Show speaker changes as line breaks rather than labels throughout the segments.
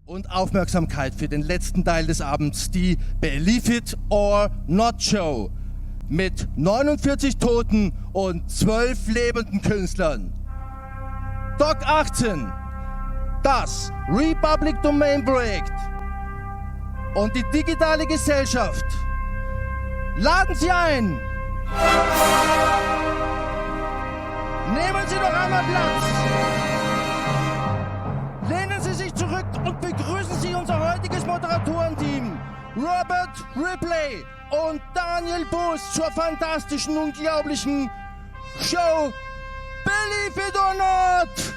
und Aufmerksamkeit für den letzten Teil des Abends, die Believe It or Not Show mit 49 Toten und 12 lebenden Künstlern. Doc 18, das Republic Domain Projekt und die digitale Gesellschaft laden Sie ein. Nehmen Sie doch einmal Platz. Lehnen Sie sich zurück und begrüßen Sie unser heutiges Moderatorenteam. Robert Ripley und Daniel Booth zur fantastischen, unglaublichen Show Believe It or Not!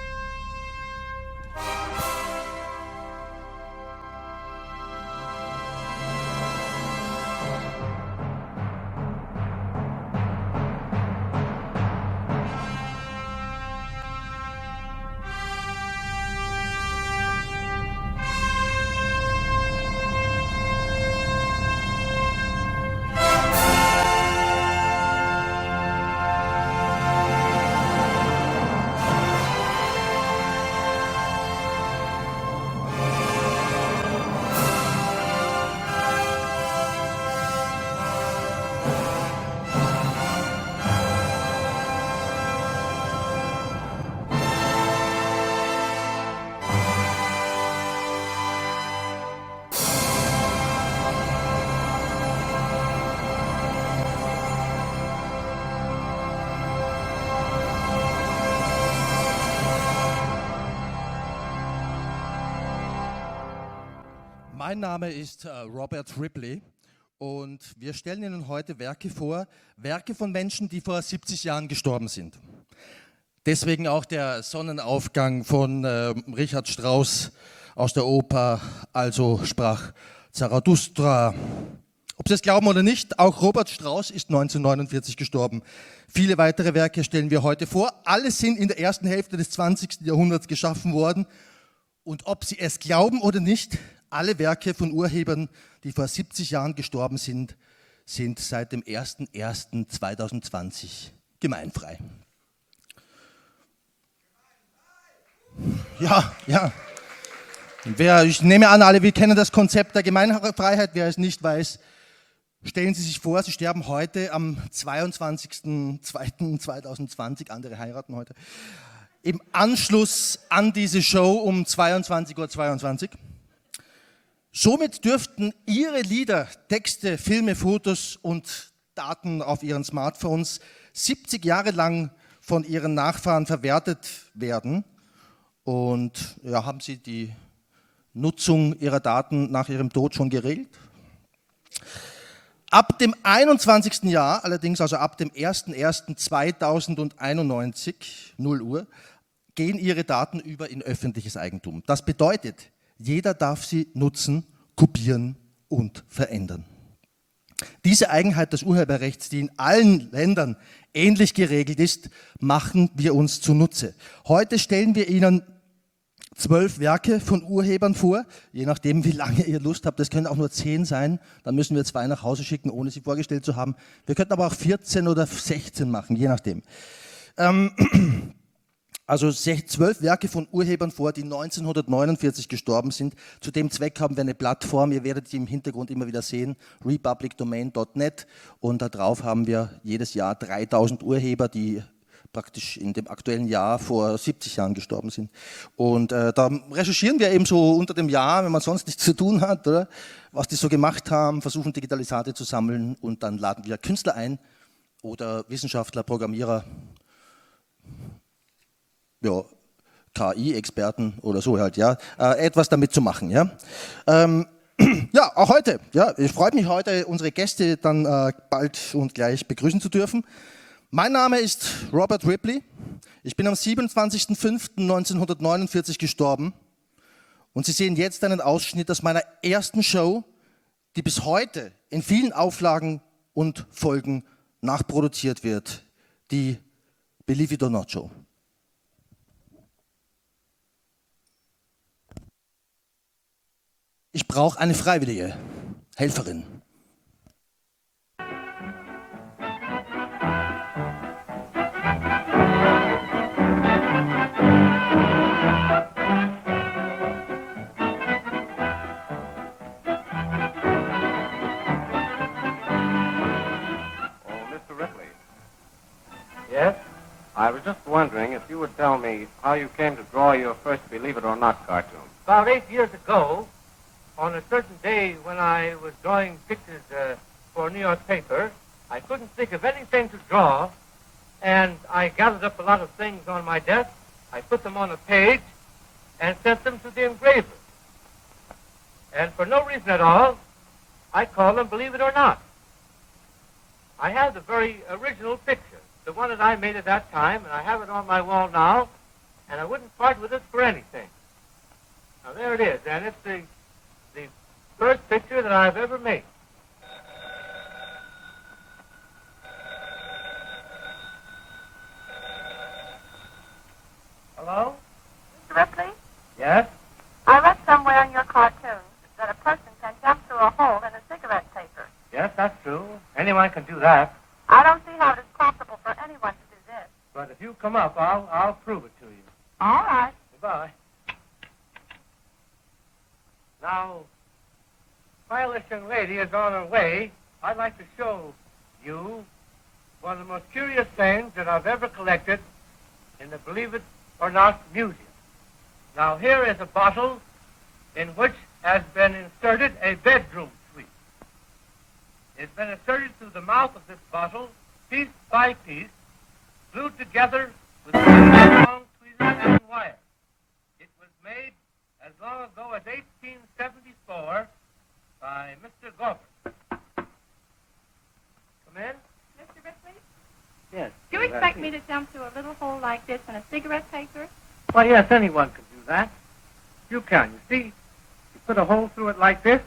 Mein Name ist Robert Ripley und wir stellen Ihnen heute Werke vor, Werke von Menschen, die vor 70 Jahren gestorben sind. Deswegen auch der Sonnenaufgang von Richard Strauss aus der Oper, also sprach Zarathustra. Ob Sie es glauben oder nicht, auch Robert Strauss ist 1949 gestorben. Viele weitere Werke stellen wir heute vor. Alle sind in der ersten Hälfte des 20. Jahrhunderts geschaffen worden. Und ob Sie es glauben oder nicht, alle Werke von Urhebern, die vor 70 Jahren gestorben sind, sind seit dem 01.01.2020 gemeinfrei. Ja. Ich nehme an, alle, wir kennen das Konzept der Gemeinfreiheit. Wer es nicht weiß, stellen Sie sich vor, Sie sterben heute am 22.02.2020, andere heiraten heute, im Anschluss an diese Show um 22:22 Uhr. Somit dürften Ihre Lieder, Texte, Filme, Fotos und Daten auf Ihren Smartphones 70 Jahre lang von Ihren Nachfahren verwertet werden. Und ja, haben Sie die Nutzung Ihrer Daten nach Ihrem Tod schon geregelt? Ab dem 21. Jahr, allerdings also ab dem 01.01.2091, 0 Uhr, gehen Ihre Daten über in öffentliches Eigentum. Das bedeutet, jeder darf sie nutzen, kopieren und verändern. Diese Eigenheit des Urheberrechts, die in allen Ländern ähnlich geregelt ist, machen wir uns zunutze. Heute stellen wir Ihnen 12 Werke von Urhebern vor, je nachdem, wie lange ihr Lust habt. Das können auch nur 10 sein, dann müssen wir 2 nach Hause schicken, ohne sie vorgestellt zu haben. Wir könnten aber auch 14 oder 16 machen, je nachdem. Also 12 Werke von Urhebern vor, die 1949 gestorben sind. Zu dem Zweck haben wir eine Plattform, ihr werdet die im Hintergrund immer wieder sehen, republicdomain.net, und da drauf haben wir jedes Jahr 3000 Urheber, die praktisch in dem aktuellen Jahr vor 70 Jahren gestorben sind. Und da recherchieren wir eben so unter dem Jahr, wenn man sonst nichts zu tun hat, oder? Was die so gemacht haben, versuchen Digitalisate zu sammeln, und dann laden wir Künstler ein oder Wissenschaftler, Programmierer, ja, KI-Experten oder so halt, ja, etwas damit zu machen, ja. Ja, auch heute, ja, ich freue mich heute, unsere Gäste dann bald und gleich begrüßen zu dürfen. Mein Name ist Robert Ripley, ich bin am 27.05.1949 gestorben und Sie sehen jetzt einen Ausschnitt aus meiner ersten Show, die bis heute in vielen Auflagen und Folgen nachproduziert wird, die Believe It or Not Show. Ich brauche eine freiwillige Helferin.
I was just wondering if you would tell me how you came to draw your first Believe It or Not cartoon.
About 8 years ago, on a certain day when I was drawing pictures for a New York paper, I couldn't think of anything to draw, and I gathered up a lot of things on my desk. I put them on a page and sent them to the engraver. And for no reason at all, I call them Believe It or Not. I have the very original picture, the one that I made at that time, and I have it on my wall now, and I wouldn't part with it for anything. Now there it is, and it's the first picture that I've ever made. Hello?
Mr. Ripley,
Yes?
I read somewhere in your cartoons that a person can jump through a hole in a cigarette paper.
Yes, that's true. Anyone can do that.
I don't see how it is possible for anyone to do this.
But if you come up, I'll prove it to you.
All right.
Goodbye. Now, while this young lady is on her way, I'd like to show you one of the most curious things that I've ever collected in the Believe It or Not Museum. Now, here is a bottle in which has been inserted a bedroom suite. It's been inserted through the mouth of this bottle, piece by piece, glued together with long tweezers and wire. It was made as long ago as 1874 by Mr. Gorber. Come in?
Mr. Ripley,
Yes.
do you expect me to jump through a little hole like this in a cigarette paper?
Well, yes, anyone can do that. You can. You see, you put a hole through it like this,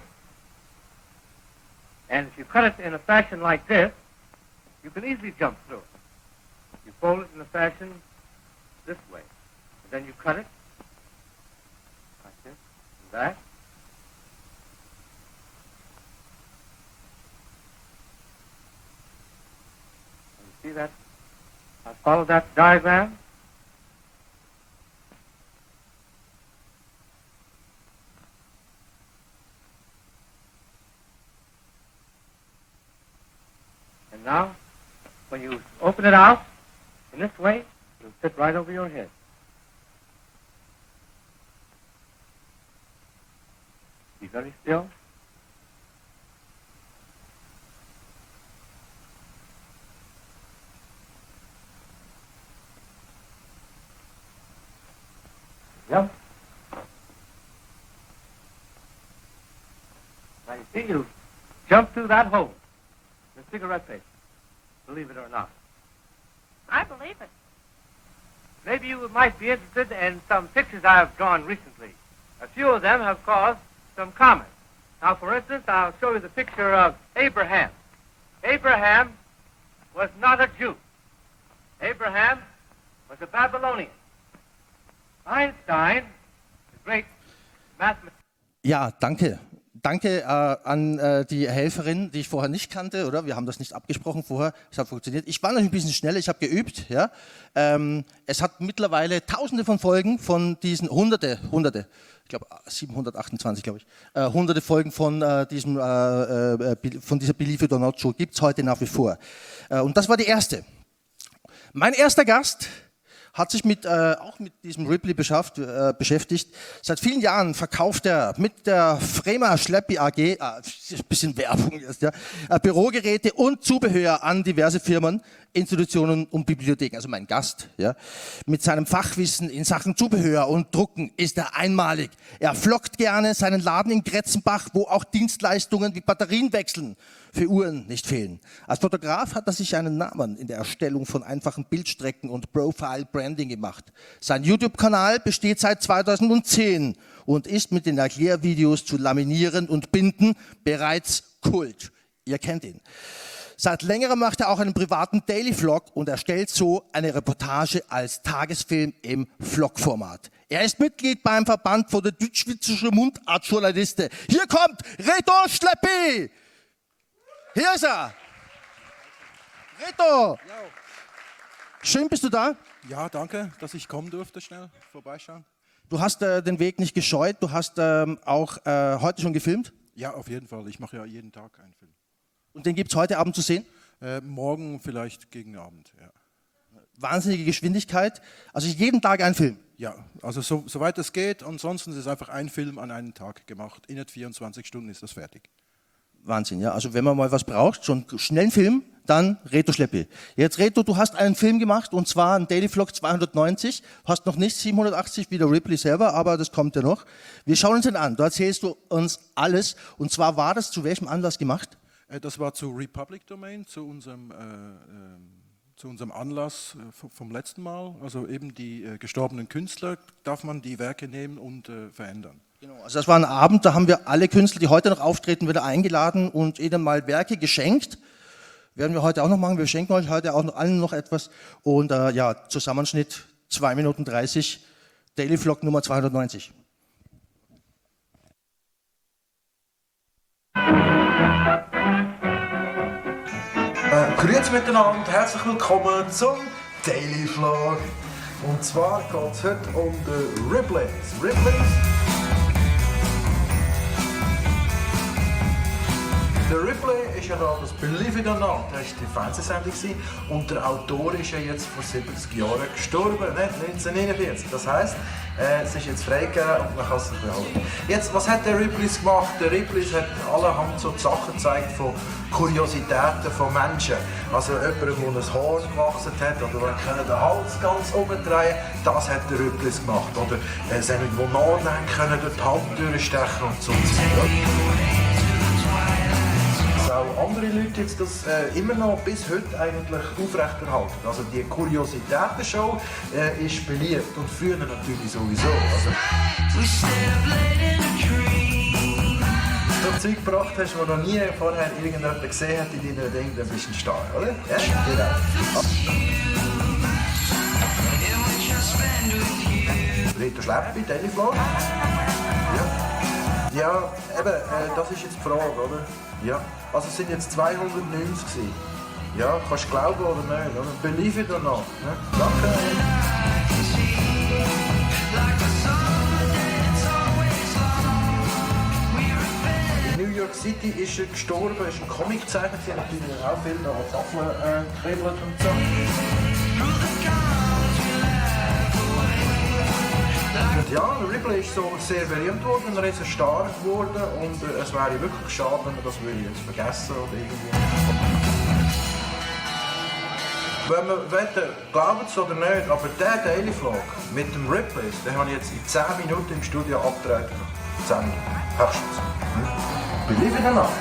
and if you cut it in a fashion like this, you can easily jump through it. You fold it in a fashion this way, and then you cut it like this and that. And you see that? I follow that diagram. And now, when you open it out in this way, it'll fit right over your head. Be very still. Yep. Now you see, you jump through that hole. The cigarette paper. Believe it or not.
I believe it.
Maybe you might be interested in some pictures I have drawn recently. A few of them have caused some comment. Now, for instance, I'll show you the picture of Abraham. Abraham was not a Jew. Abraham was a Babylonian. Einstein, the great mathematician.
Ja, danke. Danke an die Helferin, die ich vorher nicht kannte, oder? Wir haben das nicht abgesprochen vorher. Es hat funktioniert. Ich war noch ein bisschen schneller, ich habe geübt. Ja? Es hat mittlerweile Tausende von Folgen von diesen, Hunderte, ich glaube 728, glaube ich, Hunderte Folgen von dieser Believe It or Not Show gibt es heute nach wie vor. Und das war die erste. Mein erster Gast hat sich auch mit diesem Ripley beschäftigt. Seit vielen Jahren verkauft er mit der Frema Schleppi AG, ein bisschen Werbung jetzt, ja, Bürogeräte und Zubehör an diverse Firmen, Institutionen und Bibliotheken. Also mein Gast, ja, mit seinem Fachwissen in Sachen Zubehör und Drucken ist er einmalig. Er flockt gerne seinen Laden in Gretzenbach, wo auch Dienstleistungen wie Batterienwechseln für Uhren nicht fehlen. Als Fotograf hat er sich einen Namen in der Erstellung von einfachen Bildstrecken und Profile-Branding gemacht. Sein YouTube-Kanal besteht seit 2010 und ist mit den Erklärvideos zu Laminieren und Binden bereits Kult. Ihr kennt ihn. Seit längerem macht er auch einen privaten Daily-Vlog und erstellt so eine Reportage als Tagesfilm im Vlog-Format. Er ist Mitglied beim Verband von der Deutsch-Schweizerischen Mundartjournalisten. Hier kommt Reto Schleppi! Hier ist er! Reto! Schön, bist du da?
Ja, danke, dass ich kommen durfte, schnell vorbeischauen.
Du hast den Weg nicht gescheut, du hast auch heute schon gefilmt?
Ja, auf jeden Fall. Ich mache ja jeden Tag einen Film.
Und den gibt es heute Abend zu sehen?
Morgen vielleicht gegen Abend, ja.
wahnsinnige Geschwindigkeit. Also jeden Tag ein Film.
Ja, also soweit es geht. Ansonsten ist es einfach ein Film an einem Tag gemacht. Innerhalb 24 Stunden ist das fertig.
Wahnsinn, ja. Also wenn man mal was braucht, schon schnell einen Film, dann Reto Schleppi. Jetzt Reto, du hast einen Film gemacht und zwar einen Daily Vlog 290. Hast noch nicht 780 wie der Ripley selber, aber das kommt ja noch. Wir schauen uns den an. Da erzählst du uns alles. Und zwar war das zu welchem Anlass gemacht?
Das war zu Republic Domain, zu unserem Anlass vom letzten Mal. Also eben die gestorbenen Künstler, darf man die Werke nehmen und verändern.
Genau, also das war ein Abend, da haben wir alle Künstler, die heute noch auftreten, wieder eingeladen und ihnen mal Werke geschenkt. Werden wir heute auch noch machen. Wir schenken euch heute auch allen noch etwas. Und ja, Zusammenschnitt 2 Minuten 30, Daily Vlog Nummer 290.
Grüezi miteinander, herzlich willkommen zum Daily Vlog. Und zwar geht es heute um die Ripleys. Der Ripley ist ja da, das Believe It or Not, das war die Fernsehsendung und der Autor ist ja jetzt vor 70 Jahren gestorben, ne? 1949. Das heisst, es ist jetzt freigegeben und man kann es sich behalten. Jetzt, was hat der Ripleys gemacht? Der Ripleys hat allerhand so Sachen gezeigt von Kuriositäten von Menschen. Also jemand, der ein Haar gewachsen hat oder der den Hals ganz umdrehen, das hat der Ripleys gemacht. Oder sie irgendwo nachdenken können, durch die Hand durchstechen und so. Auch andere Leute jetzt das immer noch bis heute eigentlich aufrechterhalten. Also die Kuriositäten-Show ist beliebt und früher natürlich sowieso. Also, so Zeug gebracht hast, das noch nie vorher irgendjemand gesehen hat in deinem Ding, dann bist du ein Star, oder? Ja, genau. Reto Schleppi, Daily Vlog. Ja, eben, das ist jetzt die Frage, oder? Ja, also es sind jetzt 290 gewesen. Ja, kannst du glauben oder nicht, oder? Believe it or not. Ne? Danke. In New York City ist er gestorben, ist ein Comiczeichner, sie haben natürlich auch viel an Tafeln gekribbelt und so. Ja, der Ripley ist so sehr berühmt worden, er ist ein Star geworden und es wäre wirklich schade, wenn man das jetzt vergessen oder irgendwie. Wenn man will, glaubt es oder nicht, aber der Daily Vlog mit dem Ripley, den habe ich jetzt in 10 Minuten im Studio abgedreht. 10 Minuten, höchstens. Believe it or not.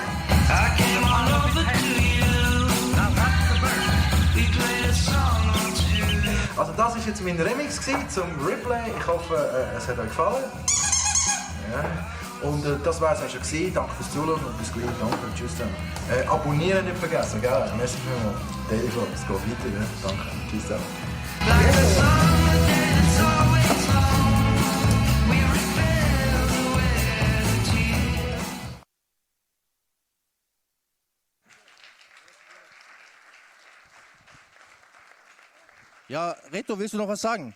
Also das war jetzt mein Remix zum Ripley. Ich hoffe, es hat euch gefallen. Ja. Und das war es auch schon gewesen. Danke fürs Zuschauen und bis gleich. Danke und tschüss zusammen. Abonnieren nicht vergessen, gell? Merci vielmals. Daily Vlog, es geht weiter. Ja? Danke, tschüss zusammen.
Ja, Reto, willst du noch was sagen?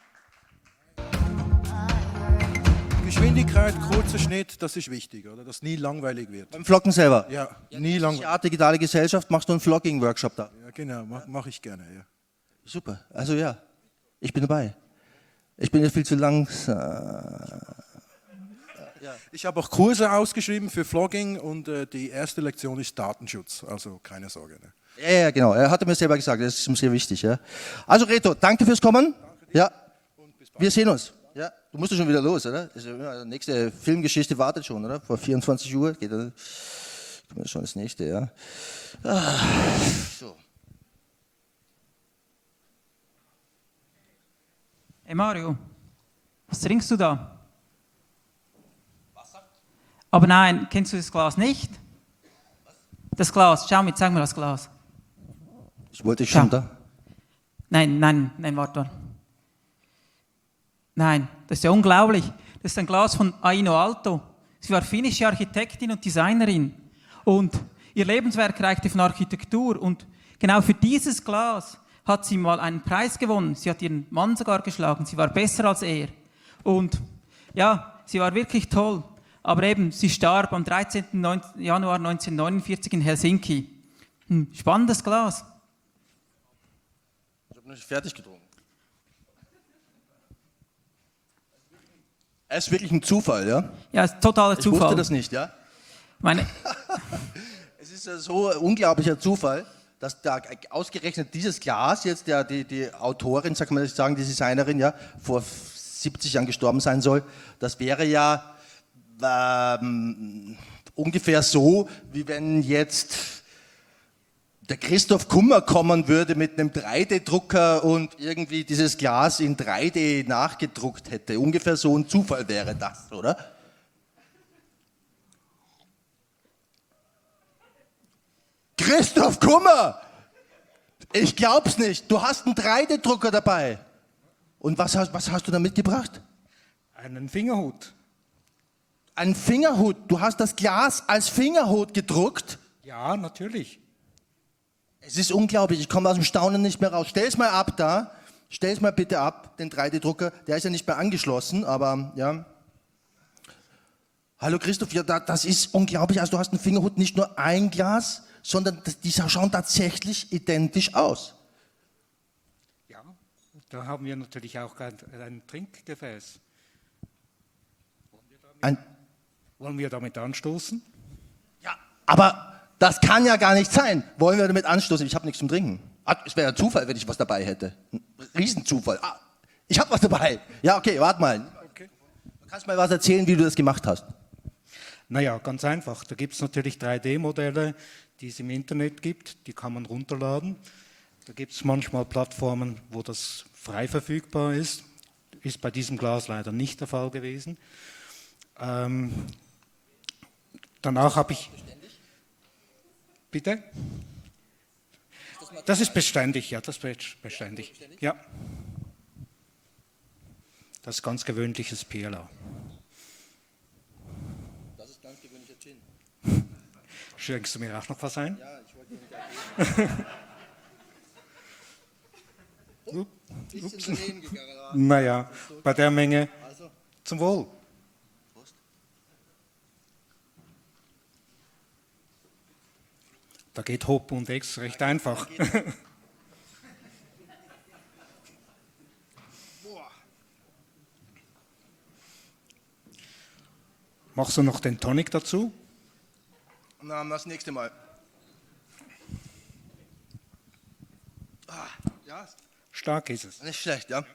Geschwindigkeit, kurzer Schnitt, das ist wichtig, oder? Dass nie langweilig wird.
Beim Vloggen selber?
Ja, nie langweilig.
Art digitale Gesellschaft, machst du einen Vlogging-Workshop da?
Ja, genau, mache ich gerne, ja.
Super, also ja, ich bin dabei. Ich bin jetzt viel zu langsam.
Ich habe auch Kurse ausgeschrieben für Vlogging und die erste Lektion ist Datenschutz, also keine Sorge. Ne?
Ja, genau. Er hatte mir selber gesagt, das ist ihm sehr wichtig. Ja. Also Reto, danke fürs Kommen. Ja. Wir sehen uns. Ja. Du musst schon wieder los, oder? Die nächste Filmgeschichte wartet schon, oder? Vor 24 Uhr geht schon das nächste, ja. So.
Hey Mario, was trinkst du da? Wasser. Aber nein, kennst du das Glas nicht? Das Glas, schau mit, zeig mir das Glas.
Ich wollte schon da.
Nein, warte. Nein, das ist ja unglaublich. Das ist ein Glas von Aino Alto. Sie war finnische Architektin und Designerin. Und ihr Lebenswerk reichte von Architektur. Und genau für dieses Glas hat sie mal einen Preis gewonnen. Sie hat ihren Mann sogar geschlagen. Sie war besser als er. Und ja, sie war wirklich toll. Aber eben, sie starb am 13. Januar 1949 in Helsinki. Spannendes Glas.
Ich habe noch nicht fertig getrunken. Es ist wirklich ein Zufall, ja?
Ja, ist totaler
Ich
Zufall.
wusste das nicht, ja?
Meine,
Es ist ja so ein unglaublicher Zufall, dass da ausgerechnet dieses Glas jetzt, die Autorin, sagt man das sagen, die Designerin, ja, vor 70 Jahren gestorben sein soll, das wäre ja ungefähr so, wie wenn jetzt der Christoph Kummer kommen würde mit einem 3D-Drucker und irgendwie dieses Glas in 3D nachgedruckt hätte. Ungefähr so ein Zufall wäre das, oder? Christoph Kummer! Ich glaub's nicht. Du hast einen 3D-Drucker dabei. Und was hast du da mitgebracht?
Einen Fingerhut.
Ein Fingerhut. Du hast das Glas als Fingerhut gedruckt.
Ja, natürlich.
Es ist unglaublich. Ich komme aus dem Staunen nicht mehr raus. Stell's mal ab da. Stell's mal bitte ab, den 3D-Drucker. Der ist ja nicht mehr angeschlossen, aber ja. Hallo Christoph, ja, das ist unglaublich. Also du hast einen Fingerhut, nicht nur ein Glas, sondern die schauen tatsächlich identisch aus.
Ja, da haben wir natürlich auch ein Trinkgefäß. Wollen wir damit anstoßen?
Ja, aber das kann ja gar nicht sein. Wollen wir damit anstoßen? Ich habe nichts zum Trinken. Es wäre ein Zufall, wenn ich was dabei hätte. Ein Riesenzufall. Ich habe was dabei. Ja, okay, warte mal.
Okay.
Du kannst mal was erzählen, wie du das gemacht hast.
Naja, ganz einfach. Da gibt es natürlich 3D-Modelle, die es im Internet gibt. Die kann man runterladen. Da gibt es manchmal Plattformen, wo das frei verfügbar ist. Ist bei diesem Glas leider nicht der Fall gewesen. Danach habe ich... Bitte? Das ist beständig, ja, das ist beständig. Ja. Das ist ganz gewöhnliches PLA.
Das ist ganz gewöhnlicher Gin.
Schenkst du mir auch noch was ein?
Ja, ich wollte nicht ein bisschen daneben gegangen.
Naja, bei der Menge
Also,
zum Wohl.
Prost.
Da geht Hop und Ex recht einfach. Machst du noch den Tonic dazu?
Na, das nächste Mal. Ja,
Stark ist es.
nicht schlecht, ja.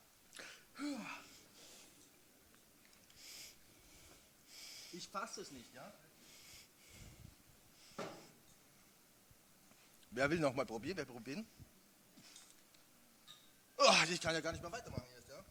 Ich fasse es nicht, ja. Wer will noch mal probieren? Wer probieren? Ich kann ja gar nicht mehr weitermachen jetzt, ja.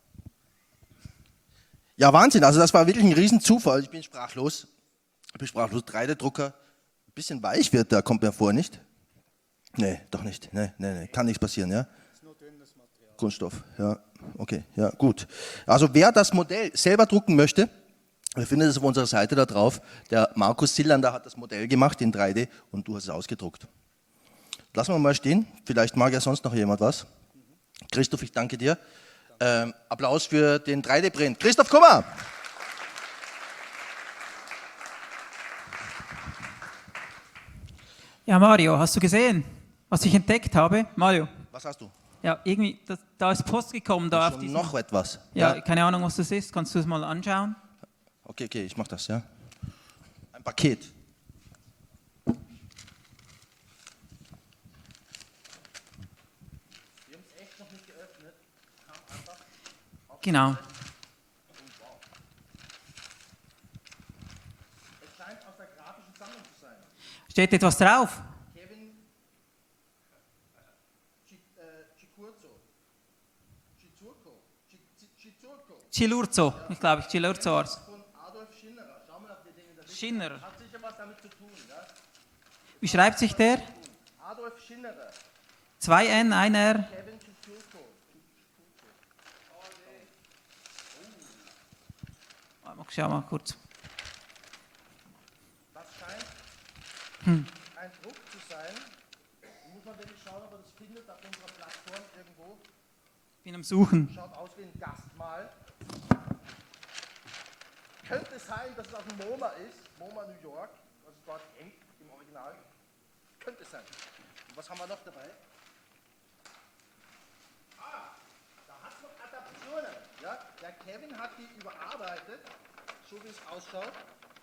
Ja, Wahnsinn. Also das war wirklich ein Riesenzufall. Ich bin sprachlos. 3D-Drucker. Ein bisschen weich wird der, kommt mir vor, nicht? Nee, doch nicht. Nee. Kann nichts passieren, ja? Ist nur dünnes Material. Kunststoff, ja. Okay, ja, gut. Also wer das Modell selber drucken möchte, wir finden es auf unserer Seite da drauf. Der Markus Sillander hat das Modell gemacht in 3D und du hast es ausgedruckt. Lassen wir mal stehen. Vielleicht mag ja sonst noch jemand was. Christoph, ich danke dir. Applaus für den 3D-Print. Christoph Kummer!
ja, Mario, hast du gesehen, was ich entdeckt habe? Mario,
Was hast du?
ja, irgendwie, da ist Post gekommen, da auf
Schon
diesem,
noch etwas?
ja, keine Ahnung, was das ist. Kannst du es mal anschauen?
Okay, ich mach das, ja. Ein Paket.
Genau.
Es scheint aus der grafischen Sammlung zu sein.
Steht etwas drauf?
Kevin Chizurko.
Chilurzo, ich glaube, Chilurzo war es.
Von Adolf Schinnerer. Schau mal nach den Dingen. Das
Schinner.
hat sicher was damit zu tun, ja?
Wie schreibt sich der?
Adolf Schinnerer.
2N, 1R.
Kevin Chizurko.
Schau mal kurz.
Das scheint ein Druck zu sein. Muss man wirklich schauen, ob man das findet auf unserer Plattform irgendwo.
Bin am Suchen.
Schaut aus wie ein Gastmahl. Könnte es sein, dass es aus dem MoMA ist, MoMA New York, also dort hängt im Original. Könnte es sein. Und was haben wir noch dabei? Da hat es noch Adaptionen. Ja? Der Kevin hat die überarbeitet, so wie es ausschaut.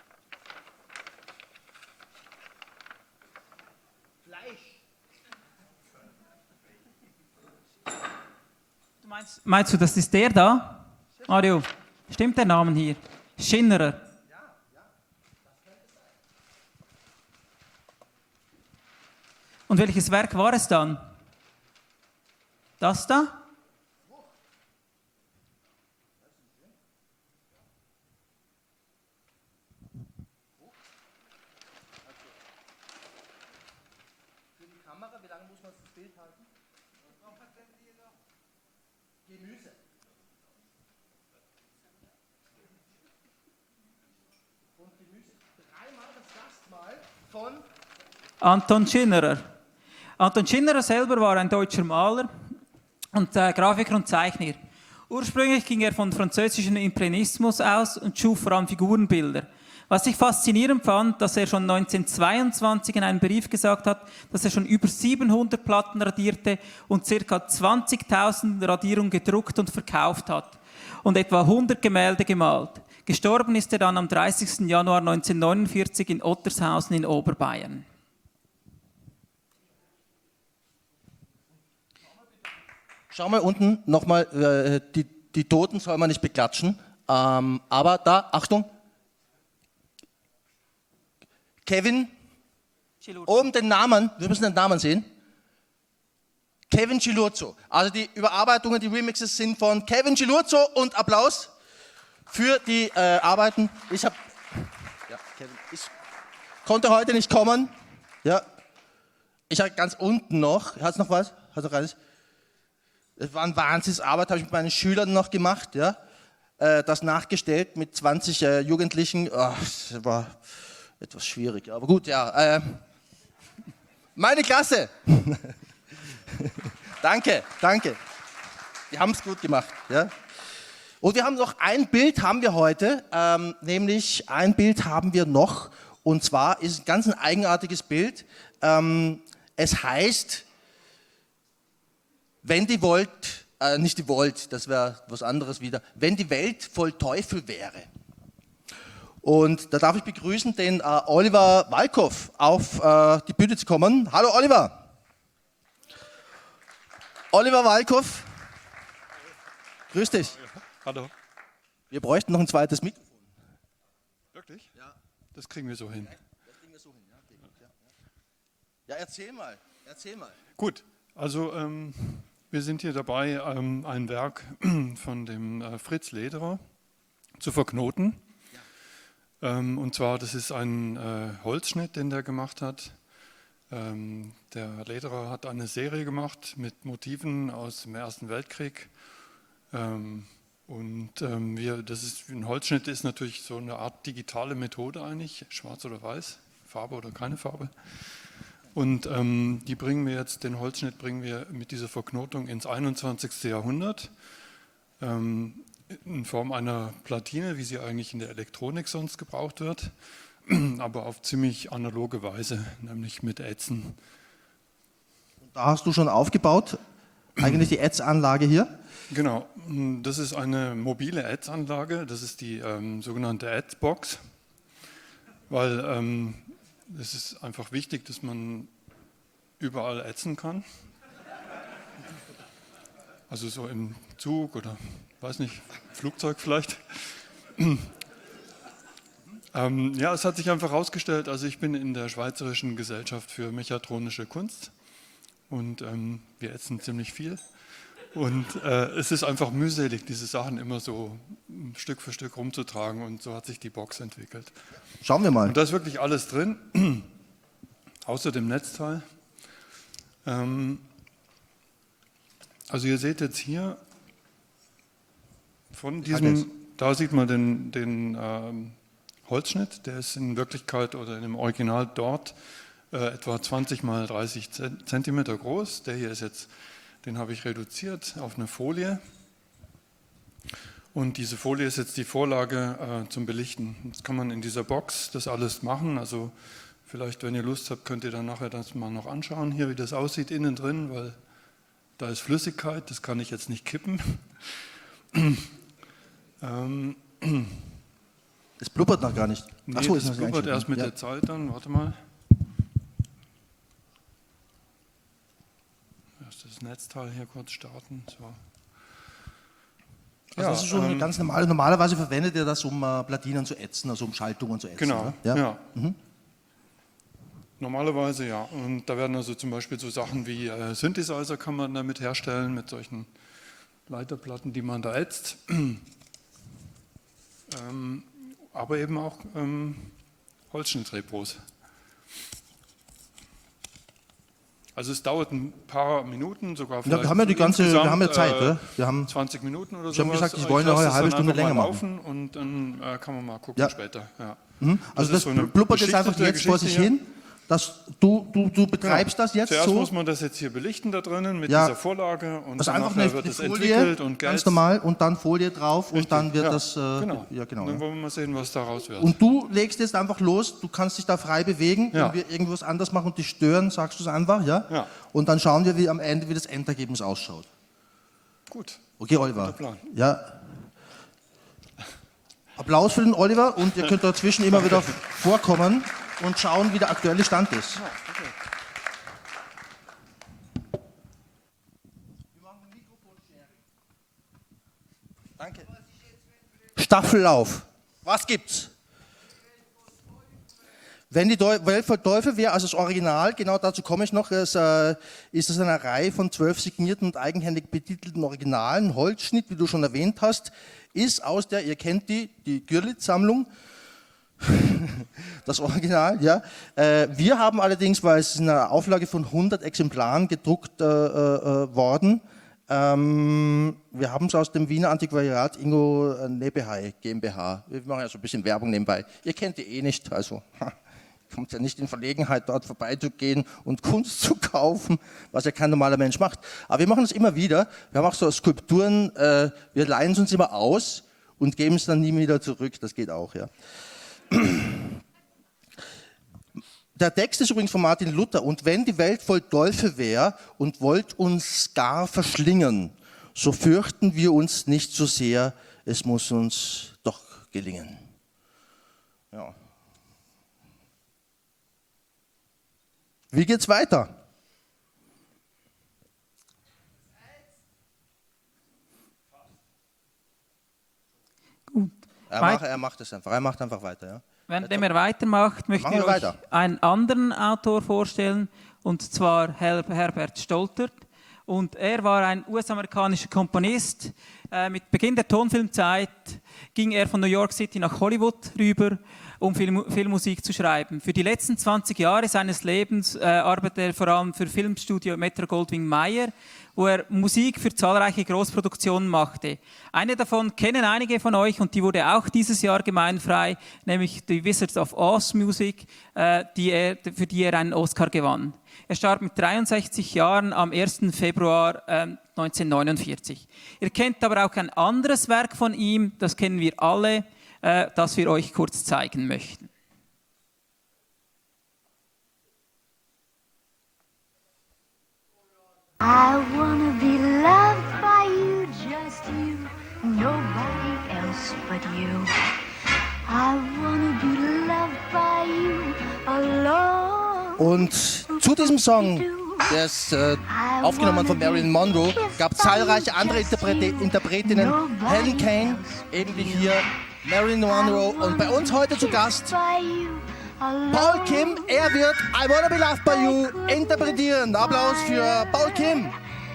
Fleisch.
Meinst du, das ist der da? Mario, stimmt der Name hier? Schinnerer. Und welches Werk war es dann? Das da?
Für die Kamera, wie lange muss man das Bild halten? Gemüse. Und Gemüse. Dreimal das Gastmahl von
Anton Schinnerer. Anton Schinnerer selber war ein deutscher Maler und Grafiker und Zeichner. Ursprünglich ging er von französischem Impressionismus aus und schuf vor allem Figurenbilder. Was ich faszinierend fand, dass er schon 1922 in einem Brief gesagt hat, dass er schon über 700 Platten radierte und ca. 20.000 Radierungen gedruckt und verkauft hat und etwa 100 Gemälde gemalt. Gestorben ist er dann am 30. Januar 1949 in Ottershausen in Oberbayern.
Schau mal unten nochmal, die Toten soll man nicht beklatschen. Aber da, Achtung. Kevin, oben den Namen, wir müssen den Namen sehen. Kevin Chilurzo. Also die Überarbeitungen, die Remixes sind von Kevin Chilurzo und Applaus für die Arbeiten. Ich konnte heute nicht kommen. Ja. Ich habe ganz unten noch, hat es noch was? Hat noch alles? Es war eine Wahnsinnsarbeit, habe ich mit meinen Schülern noch gemacht, ja. Das nachgestellt mit 20 Jugendlichen. Das war etwas schwierig, aber gut, ja. Meine Klasse. Danke. Die haben es gut gemacht, ja. Und wir haben noch ein Bild haben wir heute, nämlich ein Bild haben wir noch. Und zwar ist es ganz ein eigenartiges Bild. Es heißt, wenn die Welt, nicht die Welt, das wäre was anderes wieder, wenn die Welt voll Teufel wäre. Und da darf ich begrüßen den Oliver Walkow auf die Bühne zu kommen. Hallo Oliver. Oliver Walkow. Grüß dich.
Hallo.
Wir bräuchten noch ein zweites Mikrofon.
Wirklich? Ja. Das kriegen wir so hin.
Ja, erzähl mal.
Gut, also wir sind hier dabei, ein Werk von dem Fritz Lederer zu verknoten. Ja. Und zwar, das ist ein Holzschnitt, den der gemacht hat. Der Lederer hat eine Serie gemacht mit Motiven aus dem Ersten Weltkrieg. Ein Holzschnitt ist natürlich so eine Art digitale Methode eigentlich, schwarz oder weiß, Farbe oder keine Farbe. Und den Holzschnitt bringen wir mit dieser Verknotung ins 21. Jahrhundert in Form einer Platine, wie sie eigentlich in der Elektronik sonst gebraucht wird, aber auf ziemlich analoge Weise, nämlich mit Ätzen.
Da hast du schon aufgebaut, eigentlich die Ätzanlage hier?
Genau, das ist eine mobile Ätzanlage, das ist die sogenannte Ätzbox, weil es ist einfach wichtig, dass man überall ätzen kann. Also so im Zug oder, weiß nicht, Flugzeug vielleicht. Es hat sich einfach herausgestellt, also ich bin in der Schweizerischen Gesellschaft für mechatronische Kunst und wir ätzen ziemlich viel. Und es ist einfach mühselig, diese Sachen immer so Stück für Stück rumzutragen und so hat sich die Box entwickelt.
Schauen wir mal.
Und da ist wirklich alles drin, außer dem Netzteil. Also ihr seht jetzt hier, von diesem, da sieht man den Holzschnitt, der ist in Wirklichkeit oder in dem Original dort etwa 20 mal 30 Zentimeter groß. Der hier ist jetzt, den habe ich reduziert auf eine Folie. Und diese Folie ist jetzt die Vorlage zum Belichten. Jetzt kann man in dieser Box das alles machen. Also vielleicht, wenn ihr Lust habt, könnt ihr dann nachher das mal noch anschauen, hier wie das aussieht innen drin, weil da ist Flüssigkeit, das kann ich jetzt nicht kippen.
Es blubbert noch gar nicht.
Nee,
Ach so,
das
ist noch
blubbert
eingeschaltet.
erst mit
Ja.
der Zeit dann. Warte mal. Erst das Netzteil hier kurz starten. So.
Also das ist schon ganz normal. Normalerweise verwendet ihr das, um Platinen zu ätzen, also um Schaltungen zu ätzen.
Genau,
oder?
ja. Normalerweise ja. Und da werden also zum Beispiel so Sachen wie Synthesizer kann man damit herstellen, mit solchen Leiterplatten, die man da ätzt. Aber eben auch Holzschnittrepros. Also es dauert ein paar Minuten, sogar vielleicht.
Ja, wir haben ja die ganze, wir haben ja Zeit,
insgesamt,
wir haben
20 Minuten oder so.
Sie haben gesagt, ich wollte
lasse
eine
es
halbe
dann
Stunde
einfach
länger
mal
machen.
laufen und dann kann man mal gucken
Ja.
später. Ja.
Also das
ist so eine
blubbert jetzt einfach
beschichtete
jetzt vor sich
Geschichte
hin. Dass du betreibst das jetzt
Zuerst
so.
muss man das jetzt hier belichten da drinnen mit
Ja.
dieser Vorlage und
Also
dann
einfach
nachher
eine
wird es
Folie,
entwickelt und
ganz
geätzt.
normal, und dann Folie drauf und dann wird
ja,
das...
genau.
Ja, genau.
Dann
Ja.
wollen wir mal sehen, was daraus wird.
Und du legst jetzt einfach los, du kannst dich da frei bewegen,
Ja.
wenn wir irgendwas anders machen und dich stören, sagst du es einfach, ja?
Ja.
Und dann schauen wir wie am Ende, wie das Endergebnis ausschaut.
Gut.
Okay, Oliver.
Guter Plan.
Ja. Applaus für den Oliver, und ihr könnt dazwischen immer wieder vorkommen und schauen, wie der aktuelle Stand ist. Danke. Staffellauf. Was gibt's? Wenn die Welt voll Teufel wäre, also das Original, genau dazu komme ich noch, ist es eine Reihe von 12 signierten und eigenhändig betitelten Originalen. Holzschnitt, wie du schon erwähnt hast, ist aus der, ihr kennt die Gürlitz-Sammlung, das Original, ja. Wir haben allerdings, weil es ist eine Auflage von 100 Exemplaren gedruckt worden, wir haben es aus dem Wiener Antiquariat Ingo Nebehai GmbH. Wir machen ja so ein bisschen Werbung nebenbei. Ihr kennt die eh nicht, also kommt ja nicht in Verlegenheit, dort vorbeizugehen und Kunst zu kaufen, was ja kein normaler Mensch macht. Aber wir machen es immer wieder. Wir haben auch so Skulpturen, wir leihen es uns immer aus und geben es dann nie wieder zurück. Das geht auch, ja. Der Text ist übrigens von Martin Luther. Und wenn die Welt voll Teufel wäre und wollt uns gar verschlingen, so fürchten wir uns nicht so sehr, es muss uns doch gelingen. Ja. Wie geht's weiter?
Gut.
Er macht es einfach. Er macht einfach weiter. Ja.
Während er weitermacht, möchten
Machen
wir
wir
euch
weiter.
einen anderen Autor vorstellen, und zwar Herbert Stoltert. Und er war ein US-amerikanischer Komponist. Mit Beginn der Tonfilmzeit ging er von New York City nach Hollywood rüber, um Filmmusik zu schreiben. Für die letzten 20 Jahre seines Lebens arbeitete er vor allem für Filmstudio Metro-Goldwyn-Mayer, wo er Musik für zahlreiche Großproduktionen machte. Eine davon kennen einige von euch, und die wurde auch dieses Jahr gemeinfrei, nämlich die Wizards of Oz Music, für die er einen Oscar gewann. Er starb mit 63 Jahren am 1. Februar 1949. Ihr kennt aber auch ein anderes Werk von ihm, das kennen wir alle, das wir euch kurz zeigen möchten.
I wanna be loved by you, just you, nobody else but you. I wanna be loved by you alone.
Und zu diesem Song, der ist aufgenommen von Marilyn Monroe, gab zahlreiche andere Interpretinnen. Helen Kane, eben wie hier Marilyn Monroe, und bei uns heute zu Gast Paul Kim. Er wird I Wanna Be Loved by You interpretieren. Applaus für Paul Kim.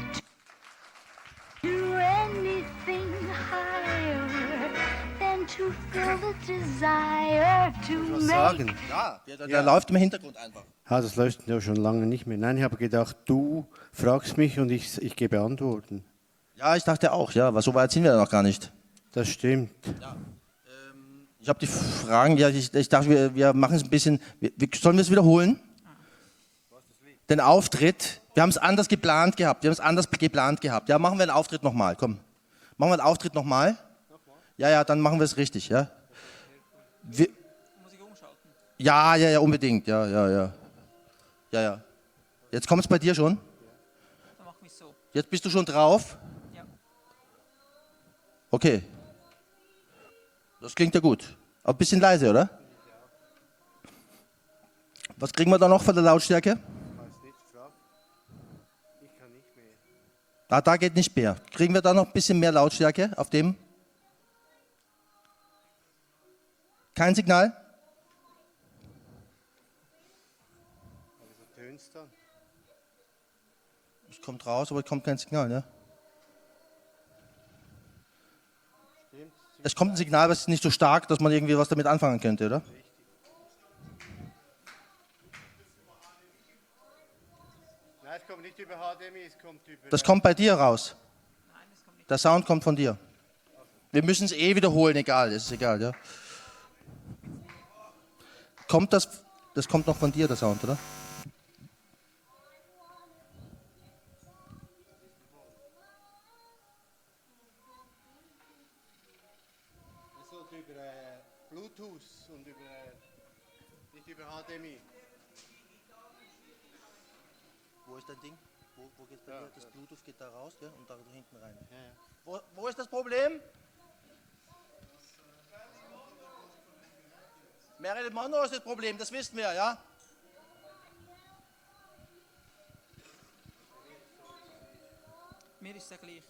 Do anything higher than to feel the desire to make.
Ja, der läuft im Hintergrund einfach.
Ja, das läuft ja schon lange nicht mehr. Nein, ich habe gedacht, du fragst mich und ich gebe Antworten.
Ja, ich dachte auch, ja, aber so weit sind wir noch gar nicht.
Das stimmt.
Ja. Ich habe die Fragen, ja, ich dachte, wir machen es ein bisschen, sollen wir es wiederholen? Den Auftritt, wir haben es anders geplant gehabt, Ja, machen wir den Auftritt nochmal, komm. Machen wir den Auftritt nochmal? Ja, dann machen wir es richtig, ja.
Muss ich umschalten?
Ja, unbedingt, ja. Jetzt kommt es bei dir schon?
Dann mach mich so.
Jetzt bist du schon drauf?
Ja.
Okay. Das klingt ja gut. Aber ein bisschen leise, oder? Was kriegen wir da noch von der Lautstärke? Ah, da geht nicht mehr. Kriegen wir da noch ein bisschen mehr Lautstärke auf dem? Kein Signal? Es kommt raus, aber es kommt kein Signal, ne? Es kommt ein Signal, aber es ist nicht so stark, dass man irgendwie was damit anfangen könnte, oder?
Nein, es kommt nicht über HDMI, es kommt über...
Das kommt bei dir raus. Der Sound kommt von dir. Wir müssen es eh wiederholen, egal, das ist egal, ja. Das kommt noch von dir, der Sound, oder?
Es sollte über Bluetooth und nicht über HDMI.
Wo ist dein Ding? Wo geht bei dir? Das Bluetooth geht da raus, ja? Und da hinten rein. Ja. Wo ist das Problem? Marilyn Monroe ist das Problem, das wissen wir, ja?
Mir ist es ja gleich.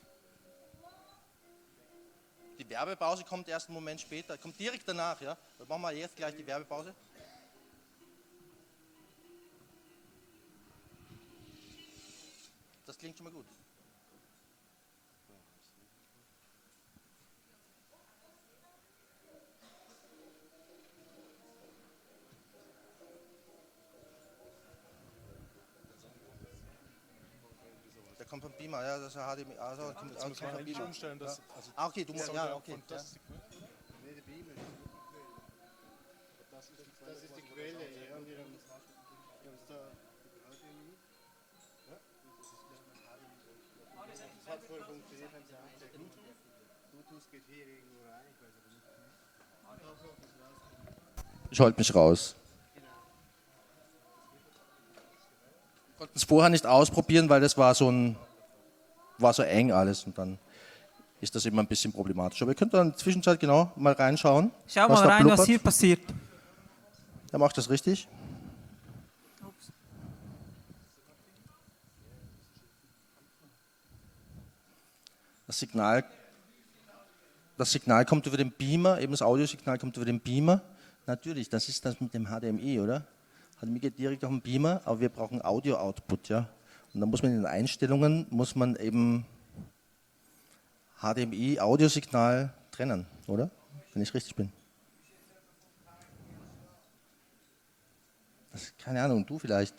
Die Werbepause kommt erst einen Moment später, kommt direkt danach, ja? Dann machen wir jetzt gleich die Werbepause. Das klingt schon mal gut. Der kommt vom Beamer, ja, das ist ein HDMI. Also, kommt
Jetzt muss man
vom
eigentlich
Beamer.
umstellen, dass... Also
Ah, okay, du musst, ja, okay. Ja.
Das ist die Quelle, ja. Und wir haben da HDMI. Ja, das hat vorher funktioniert, haben sie auch Bluetooth geht hier irgendwo rein, ich weiß aber nicht.
Ich halte mich raus. Wir konnten es vorher nicht ausprobieren, weil das war so eng alles und dann ist das immer ein bisschen problematisch. Aber ihr könnt dann in der Zwischenzeit genau mal reinschauen.
Schau mal rein, was hier passiert.
Der macht das richtig. Das Signal kommt über den Beamer, eben das Audiosignal kommt über den Beamer. Natürlich, das ist das mit dem HDMI, oder? HDMI geht direkt auf den Beamer, aber wir brauchen Audio-Output, ja. Und dann muss man in den Einstellungen, eben HDMI-Audiosignal trennen, oder? Wenn ich richtig bin. Das, keine Ahnung, du vielleicht.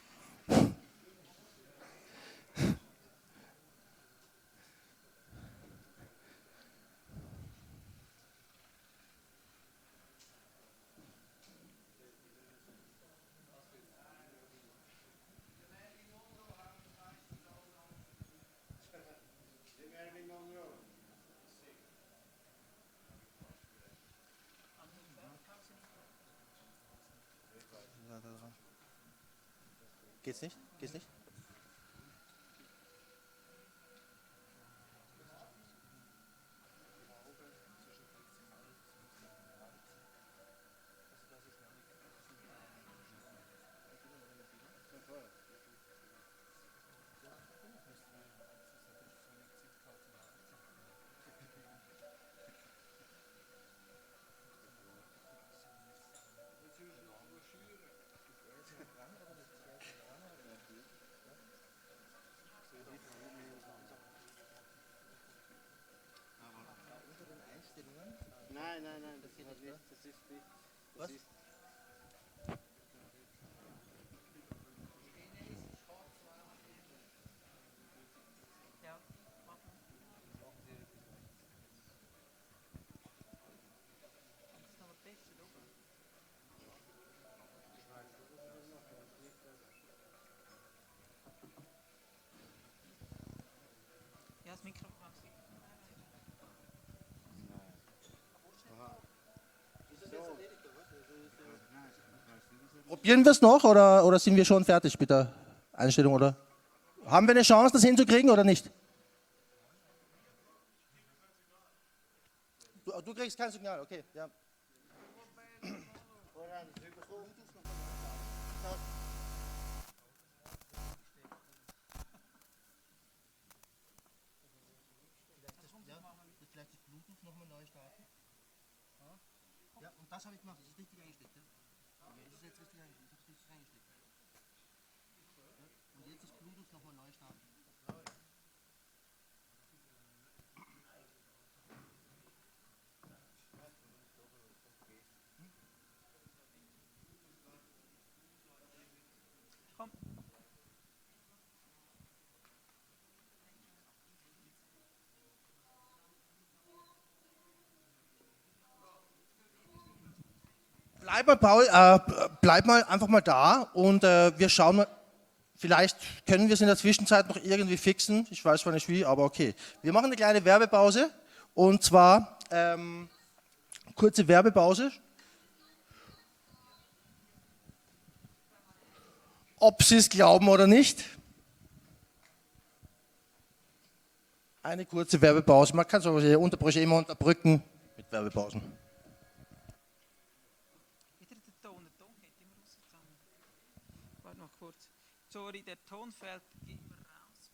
Geht's nicht? Geht's nicht?
Nein, das ist nicht.
Was?
Ja, das Mikrofon.
Probieren wir es noch oder sind wir schon fertig mit der Einstellung? Oder? Haben wir eine Chance, das hinzukriegen oder nicht? Du kriegst kein Signal, okay. Ja.
Vielleicht das Bluetooth nochmal neu starten. Ja, und das habe ich gemacht, das ist richtig eingesteckt. Ja? Okay, das ist jetzt richtig eingesteckt. Ich habe es richtig eingesteckt. Ja? Und jetzt das Bluetooth nochmal neu starten.
Komm.
Bleib mal einfach mal da und wir schauen mal, vielleicht können wir es in der Zwischenzeit noch irgendwie fixen. Ich weiß zwar nicht wie, aber okay. Wir machen eine kleine Werbepause und zwar kurze Werbepause. Ob Sie es glauben oder nicht. Eine kurze Werbepause. Man kann solche Unterbrüche immer unterbrücken mit Werbepausen.
Warte noch kurz. Sorry, der Ton fällt immer raus.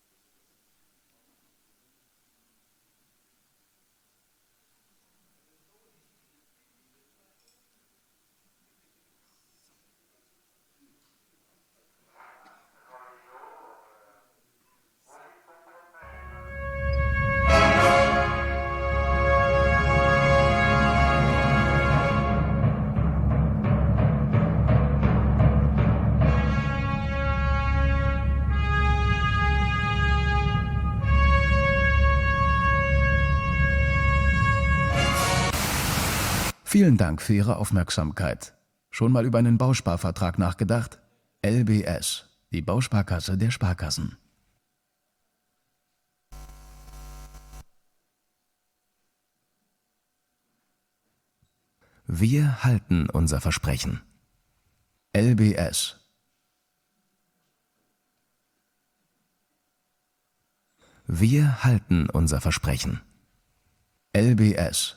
Vielen Dank für Ihre Aufmerksamkeit. Schon mal über einen Bausparvertrag nachgedacht? LBS, die Bausparkasse der Sparkassen. Wir halten unser Versprechen. LBS. Wir halten unser Versprechen. LBS.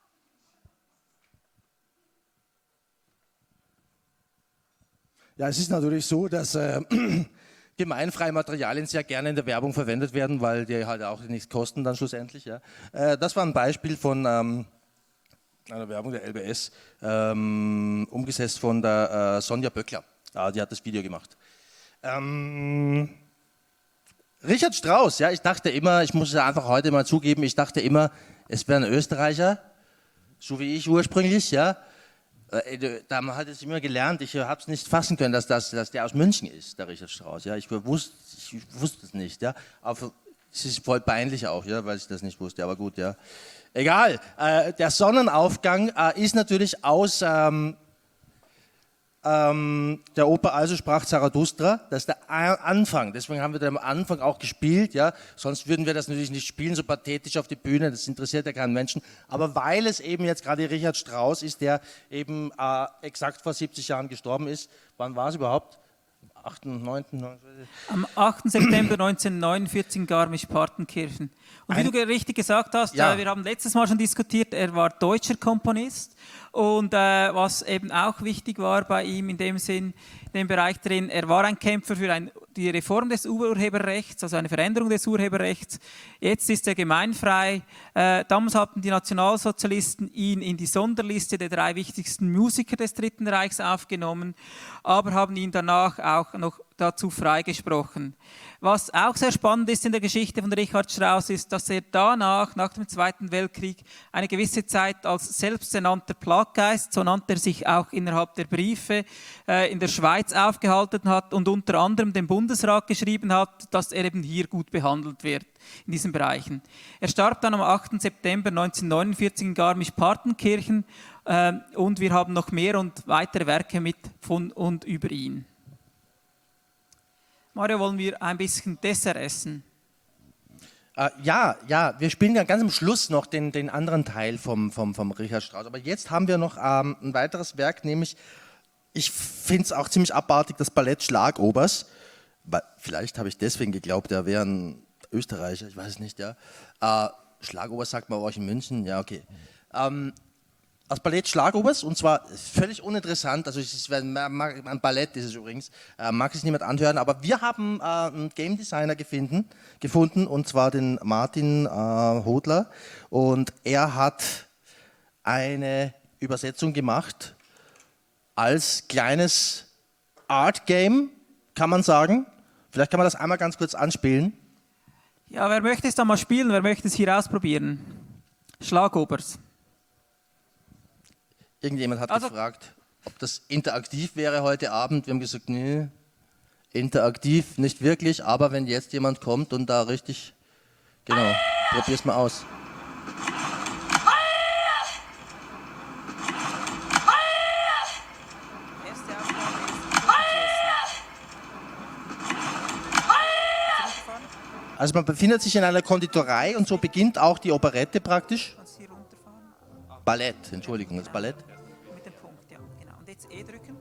Ja, es ist natürlich so, dass gemeinfreie Materialien sehr gerne in der Werbung verwendet werden, weil die halt auch nichts kosten dann schlussendlich. Ja. Das war ein Beispiel von einer Werbung der LBS, umgesetzt von der Sonja Böckler. Die hat das Video gemacht. Richard Strauss, ja, ich dachte immer, ich muss es einfach heute mal zugeben, ich dachte immer, es wäre ein Österreicher, so wie ich ursprünglich, ja. Da hat es immer gelernt, ich habe es nicht fassen können, dass der aus München ist, der Richard Strauss. Ja. Ich wusste es nicht. Ja. Aber es ist voll peinlich auch, ja, weil ich das nicht wusste, aber gut, ja. Egal, der Sonnenaufgang ist natürlich aus der Oper Also sprach Zarathustra, das ist der Anfang, deswegen haben wir den am Anfang auch gespielt, ja, sonst würden wir das natürlich nicht spielen, so pathetisch auf die Bühne, das interessiert ja keinen Menschen, aber weil es eben jetzt gerade Richard Strauss ist, der eben exakt vor 70 Jahren gestorben ist, wann war es überhaupt? 8., 9., 9.
Am 8. September 1949 in Garmisch-Partenkirchen. Und wie du richtig gesagt hast,
Ja.
Wir haben letztes Mal schon diskutiert, er war deutscher Komponist. Und was eben auch wichtig war bei ihm in dem Sinn, in dem Bereich drin, er war ein Kämpfer für die Reform des Urheberrechts, also eine Veränderung des Urheberrechts. Jetzt ist er gemeinfrei. Damals hatten die Nationalsozialisten ihn in die Sonderliste der 3 wichtigsten Musiker des Dritten Reichs aufgenommen, aber haben ihn danach auch noch dazu freigesprochen. Was auch sehr spannend ist in der Geschichte von Richard Strauss ist, dass er danach, nach dem Zweiten Weltkrieg, eine gewisse Zeit als selbsternannter Plaggeist, so nannte er sich auch innerhalb der Briefe, in der Schweiz aufgehalten hat und unter anderem dem Bundesrat geschrieben hat, dass er eben hier gut behandelt wird in diesen Bereichen. Er starb dann am 8. September 1949 in Garmisch-Partenkirchen und wir haben noch mehr und weitere Werke mit von und über ihn. Mario, wollen wir ein bisschen Dessert essen?
Ja, wir spielen ja ganz am Schluss noch den anderen Teil vom Richard Strauss. Aber jetzt haben wir noch ein weiteres Werk, nämlich, ich finde es auch ziemlich abartig, das Ballett Schlagobers. Vielleicht habe ich deswegen geglaubt, er wäre ein Österreicher, ich weiß es nicht, ja. Schlagobers sagt man bei euch in München, ja okay. Das Ballett Schlagobers, und zwar völlig uninteressant, also es ist ein Ballett ist es übrigens, mag es niemand anhören, aber wir haben einen Game Designer gefunden, und zwar den Martin Hodler, und er hat eine Übersetzung gemacht als kleines Art Game, kann man sagen. Vielleicht kann man das einmal ganz kurz anspielen.
Ja, wer möchte es dann mal spielen? Wer möchte es hier ausprobieren? Schlagobers.
Irgendjemand hat gefragt, ob das interaktiv wäre heute Abend. Wir haben gesagt, nee, interaktiv nicht wirklich, aber wenn jetzt jemand kommt und da richtig, genau, probier's mal aus. Also man befindet sich in einer Konditorei und so beginnt auch die Operette praktisch. Ballett, Entschuldigung, das Ballett.
Mit dem Punkt, ja, genau. Und jetzt E drücken.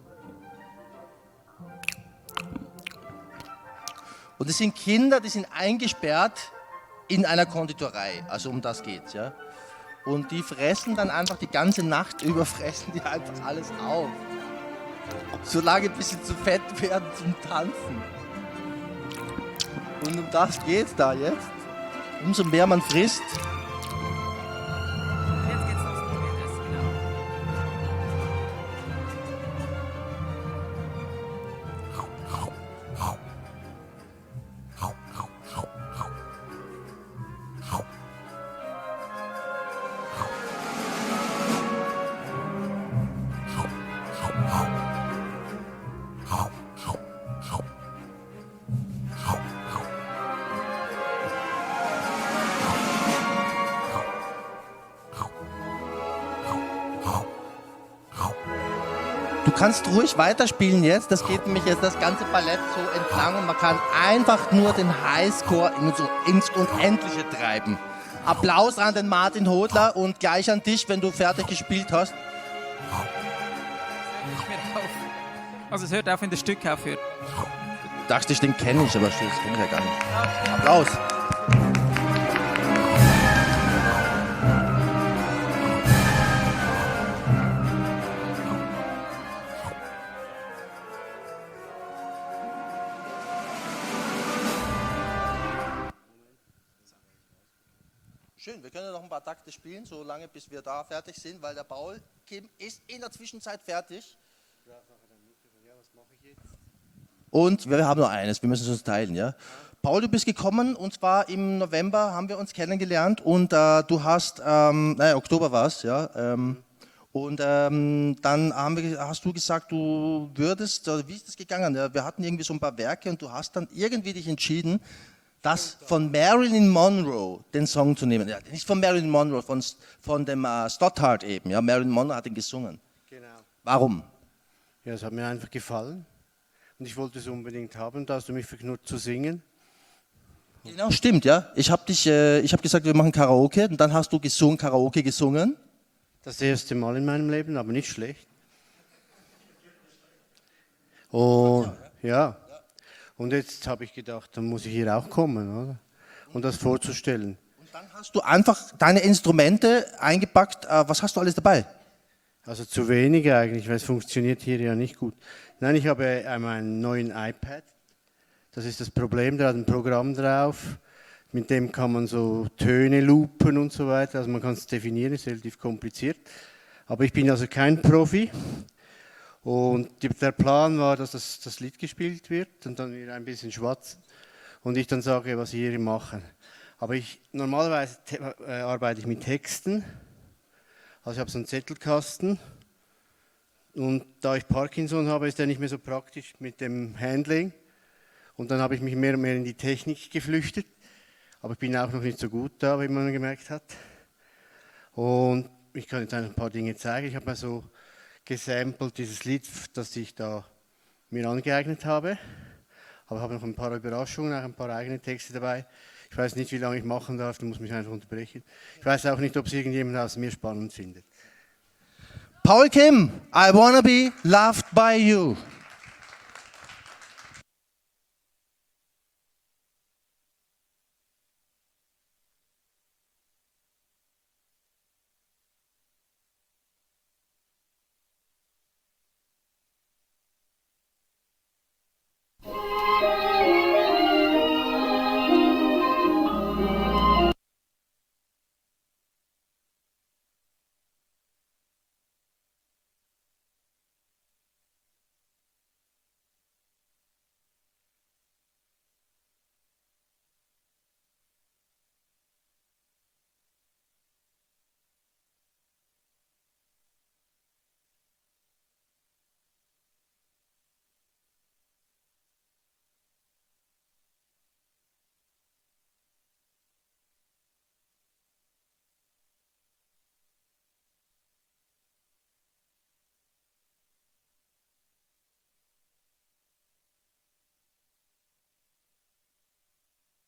Und es sind Kinder, die sind eingesperrt in einer Konditorei, also um das geht's, ja. Und die fressen dann einfach die ganze Nacht über, fressen die einfach alles auf. Solange bis sie zu fett werden zum Tanzen. Und um das geht's da jetzt. Umso mehr man frisst.
Jetzt geht's los mit dem Rest, genau.
Du kannst ruhig weiterspielen jetzt, das geht nämlich jetzt das ganze Ballett so entlang und man kann einfach nur den Highscore ins Unendliche treiben. Applaus an den Martin Hodler und gleich an dich, wenn du fertig gespielt hast.
Also es hört auf, wenn das Stück aufhört.
Dachte ich, den kenne ich, aber das kenne ich ja gar nicht. Applaus. Schön, wir können ja noch ein paar Takte spielen, so lange bis wir da fertig sind, weil der Paul Kim ist in der Zwischenzeit fertig. Und wir haben nur eines, wir müssen es uns teilen, ja. Paul, du bist gekommen und zwar im November haben wir uns kennengelernt und du hast, Oktober war es, ja. Und dann hast du gesagt, du würdest, wie ist das gegangen? Ja, wir hatten irgendwie so ein paar Werke und du hast dann irgendwie dich entschieden, das von Marilyn Monroe, den Song zu nehmen. Ja, nicht von Marilyn Monroe, von dem Stothard eben. Ja, Marilyn Monroe hat ihn gesungen.
Genau.
Warum?
Ja, es hat mir einfach gefallen. Und ich wollte es unbedingt haben, da hast du mich verknurrt zu singen.
Genau, stimmt, ja. Ich habe gesagt, wir machen Karaoke und dann hast du Karaoke gesungen.
Das erste Mal in meinem Leben, aber nicht schlecht. Oh, ja. Und jetzt habe ich gedacht, dann muss ich hier auch kommen, oder? Und das vorzustellen.
Und dann hast du einfach deine Instrumente eingepackt. Was hast du alles dabei?
Also zu wenig eigentlich, weil es funktioniert hier ja nicht gut. Nein, ich habe einen neuen iPad. Das ist das Problem, da hat ein Programm drauf. Mit dem kann man so Töne loopen und so weiter. Also man kann es definieren, ist relativ kompliziert. Aber ich bin also kein Profi. Und der Plan war, dass das Lied gespielt wird und dann wieder ein bisschen schwatzen und ich dann sage, was wir hier machen. Aber normalerweise arbeite ich mit Texten. Also ich habe so einen Zettelkasten und da ich Parkinson habe, ist der nicht mehr so praktisch mit dem Handling. Und dann habe ich mich mehr und mehr in die Technik geflüchtet. Aber ich bin auch noch nicht so gut da, wie man gemerkt hat. Und ich kann jetzt ein paar Dinge zeigen. Ich habe mal so gesampelt dieses Lied, das ich da mir angeeignet habe. Aber ich habe noch ein paar Überraschungen, auch ein paar eigene Texte dabei. Ich weiß nicht, wie lange ich machen darf, du musst mich einfach unterbrechen. Ich weiß auch nicht, ob es irgendjemand aus mir spannend findet.
Paul Kim, I wanna be loved by you.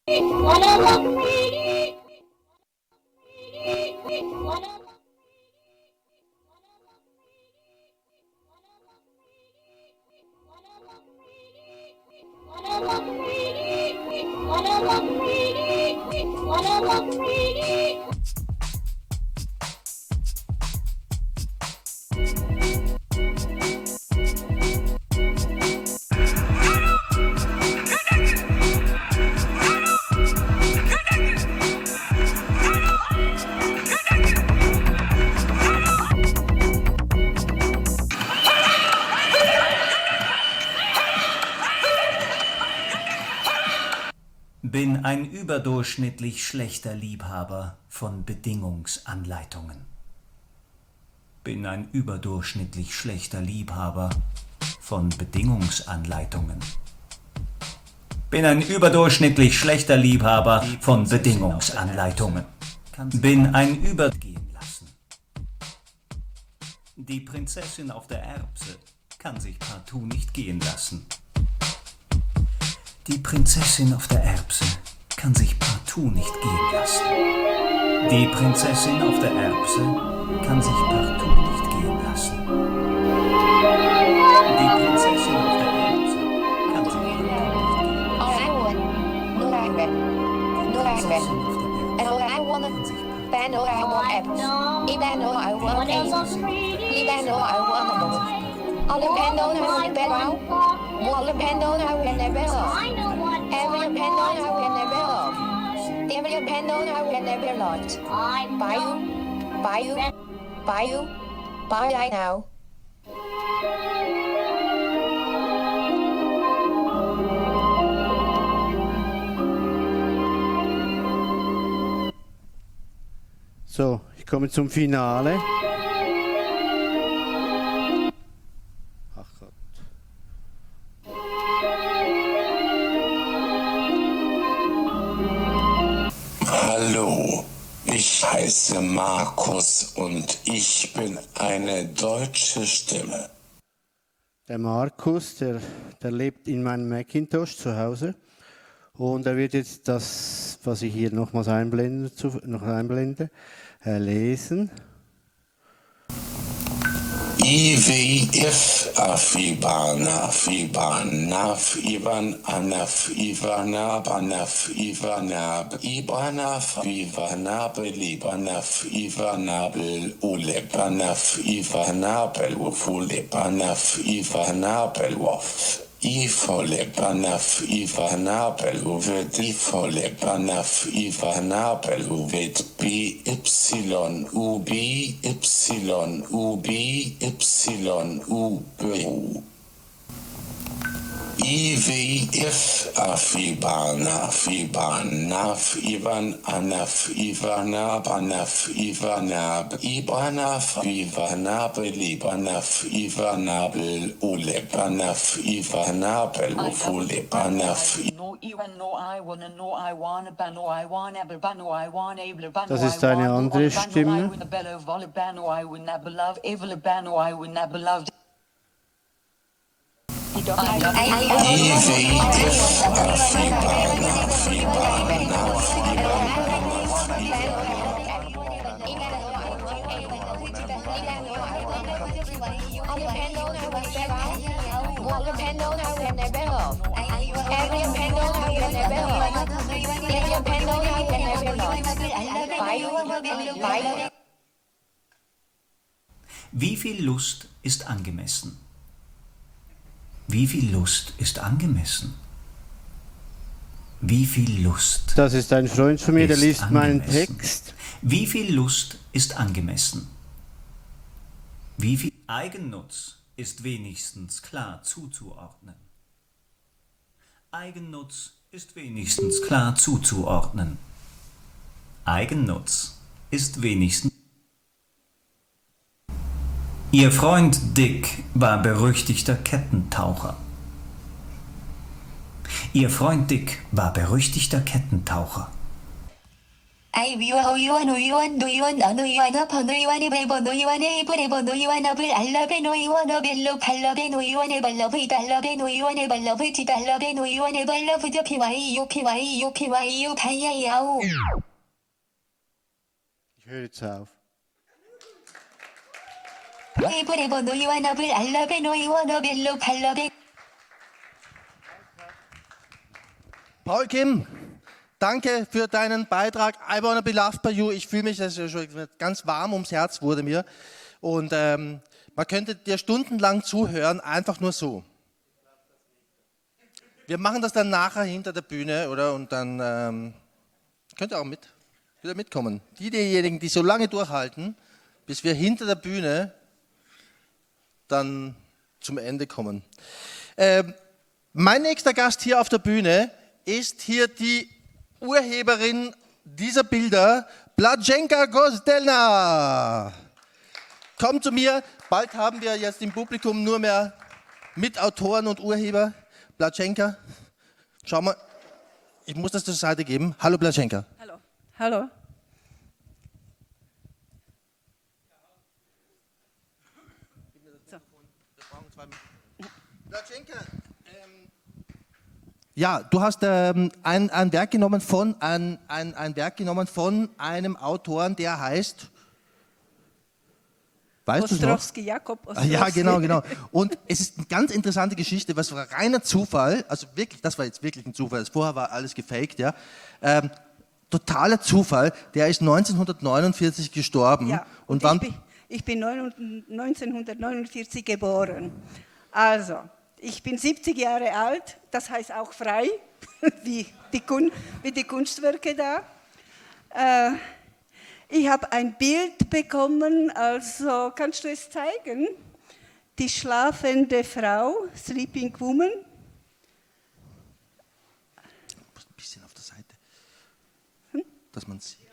Bin ein überdurchschnittlich schlechter Liebhaber von Bedingungsanleitungen. Bin ein überdurchschnittlich schlechter Liebhaber von Bedingungsanleitungen. Bin ein überdurchschnittlich schlechter Liebhaber von Bedingungsanleitungen. Bin ein übergehen lassen. Die Prinzessin auf der Erbse kann sich partout nicht gehen lassen. Die Prinzessin auf der Erbse kann sich partout nicht gehen lassen. Die Prinzessin auf der Erbse kann sich partout nicht gehen lassen. Die Prinzessin auf der Erbse kann sich partout nicht
Bye now.
So, ich komme zum Finale. Ach Gott.
Hallo, ich heiße Markus und ich bin eine deutsche Stimme.
Der Markus, der lebt in meinem Macintosh zu Hause und er wird jetzt das, was ich hier nochmals einblende, lesen.
IWF Afiban Afiban Naf Ivan Anaf Ivanab Anaf Ivanab Ibanaf Ivanabel Ibanaf Ivanabel Ulebanaf Ivanabel Ufulebanaf Ivanabel Wof Ifolebanaf Ivanabel Uvet Ifolebanaf Ivanabel Uvet BY UB Y UB Y UB IWF Afiban Afiban Naf Ivan Anaf Ivanab Anaf Ivanab Ibanaf Ivanabel Ibanaf Ivanabel Ulebanaf Ivanabel Ufulebanaf.
Das ist eine andere Stimme.
Wie viel Lust ist angemessen? Wie viel Lust ist angemessen? Wie viel Lust?
Das ist ein Freund von mir, der liest meinen Text.
Wie viel Lust ist angemessen? Wie viel Eigennutz ist wenigstens klar zuzuordnen? Eigennutz ist wenigstens klar zuzuordnen. Eigennutz ist wenigstens. Ihr Freund Dick war berüchtigter Kettentaucher. Ihr Freund Dick war berüchtigter Kettentaucher.
아이위와 어이와 노이와 노이와 어노이와 너버노이와 네베버노이와 네이브레버노이와 너블 알러베 노이와 너벨로 발러베 노이와 네발러브 발러베 노이와 네발러브 디발러베 노이와 네발러브 더피와이 요피와이 요피와이 요 바이야이아오.
Ich höre jetzt auf.
네이브레버 노이와 너블 알러베 노이와 너벨로 발러베.
Paul Kim, danke für deinen Beitrag. I wanna be loved by you. Ich fühle mich, das ist schon ganz warm ums Herz wurde mir. Und man könnte dir stundenlang zuhören, einfach nur so. Wir machen das dann nachher hinter der Bühne, oder? Und dann könnt ihr auch wieder mitkommen. Diejenigen, die so lange durchhalten, bis wir hinter der Bühne dann zum Ende kommen. Mein nächster Gast hier auf der Bühne ist hier die Urheberin dieser Bilder, Blaženka Gosdelna. Komm zu mir, bald haben wir jetzt im Publikum nur mehr Mitautoren und Urheber. Blaženka, schau mal, ich muss das zur Seite geben. Hallo Blaženka.
Hallo. Hallo.
Blaženka, ja, du hast ein Werk genommen von einem Autoren, der heißt, weißt du noch?
Ostrowski, Jakob Ostrowski.
Ja, genau. Und es ist eine ganz interessante Geschichte, was war reiner Zufall, also wirklich, das war jetzt wirklich ein Zufall, vorher war alles gefaked, ja. Totaler Zufall, der ist 1949 gestorben.
Ja, und ich bin 1949 geboren. Also, ich bin 70 Jahre alt, das heißt auch frei, wie die Kunstwerke da. Ich habe ein Bild bekommen, also kannst du es zeigen? Die schlafende Frau, Sleeping Woman.
Ein bisschen auf der Seite, dass man sieht.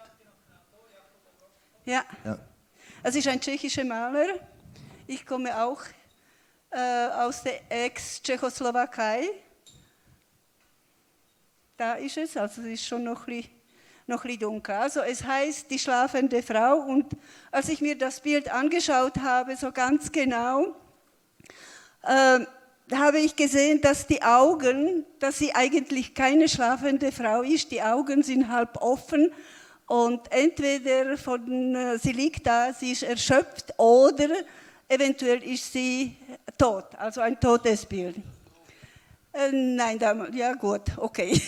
Ja. Es ist ein tschechischer Maler. Ich komme auch aus der Ex-Tschechoslowakei. Da ist es, also es ist schon noch ein bisschen dunkel. Also es heißt die schlafende Frau, und als ich mir das Bild angeschaut habe, so ganz genau, habe ich gesehen, dass die Augen, dass sie eigentlich keine schlafende Frau ist, die Augen sind halb offen und entweder sie liegt da, sie ist erschöpft, oder eventuell ist sie tot, also ein totes Bild. Nein, ja gut, okay.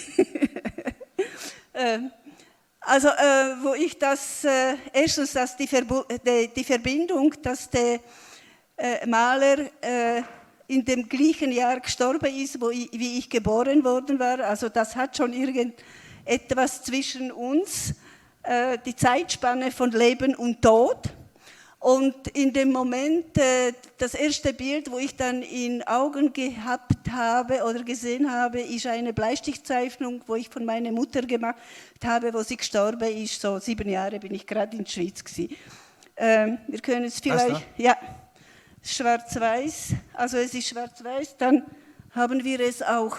Also, wo ich das, erstens, dass die Verbindung, dass der Maler in dem gleichen Jahr gestorben ist, wie ich geboren worden war, also das hat schon irgendetwas zwischen uns, die Zeitspanne von Leben und Tod. Und in dem Moment, das erste Bild, wo ich dann in Augen gehabt habe oder gesehen habe, ist eine Bleistiftzeichnung, wo ich von meiner Mutter gemacht habe, wo sie gestorben ist. So 7 Jahre bin ich gerade in der Schweiz gewesen. Wir können es vielleicht, ja, schwarz-weiß, also es ist schwarz-weiß, dann haben wir es auch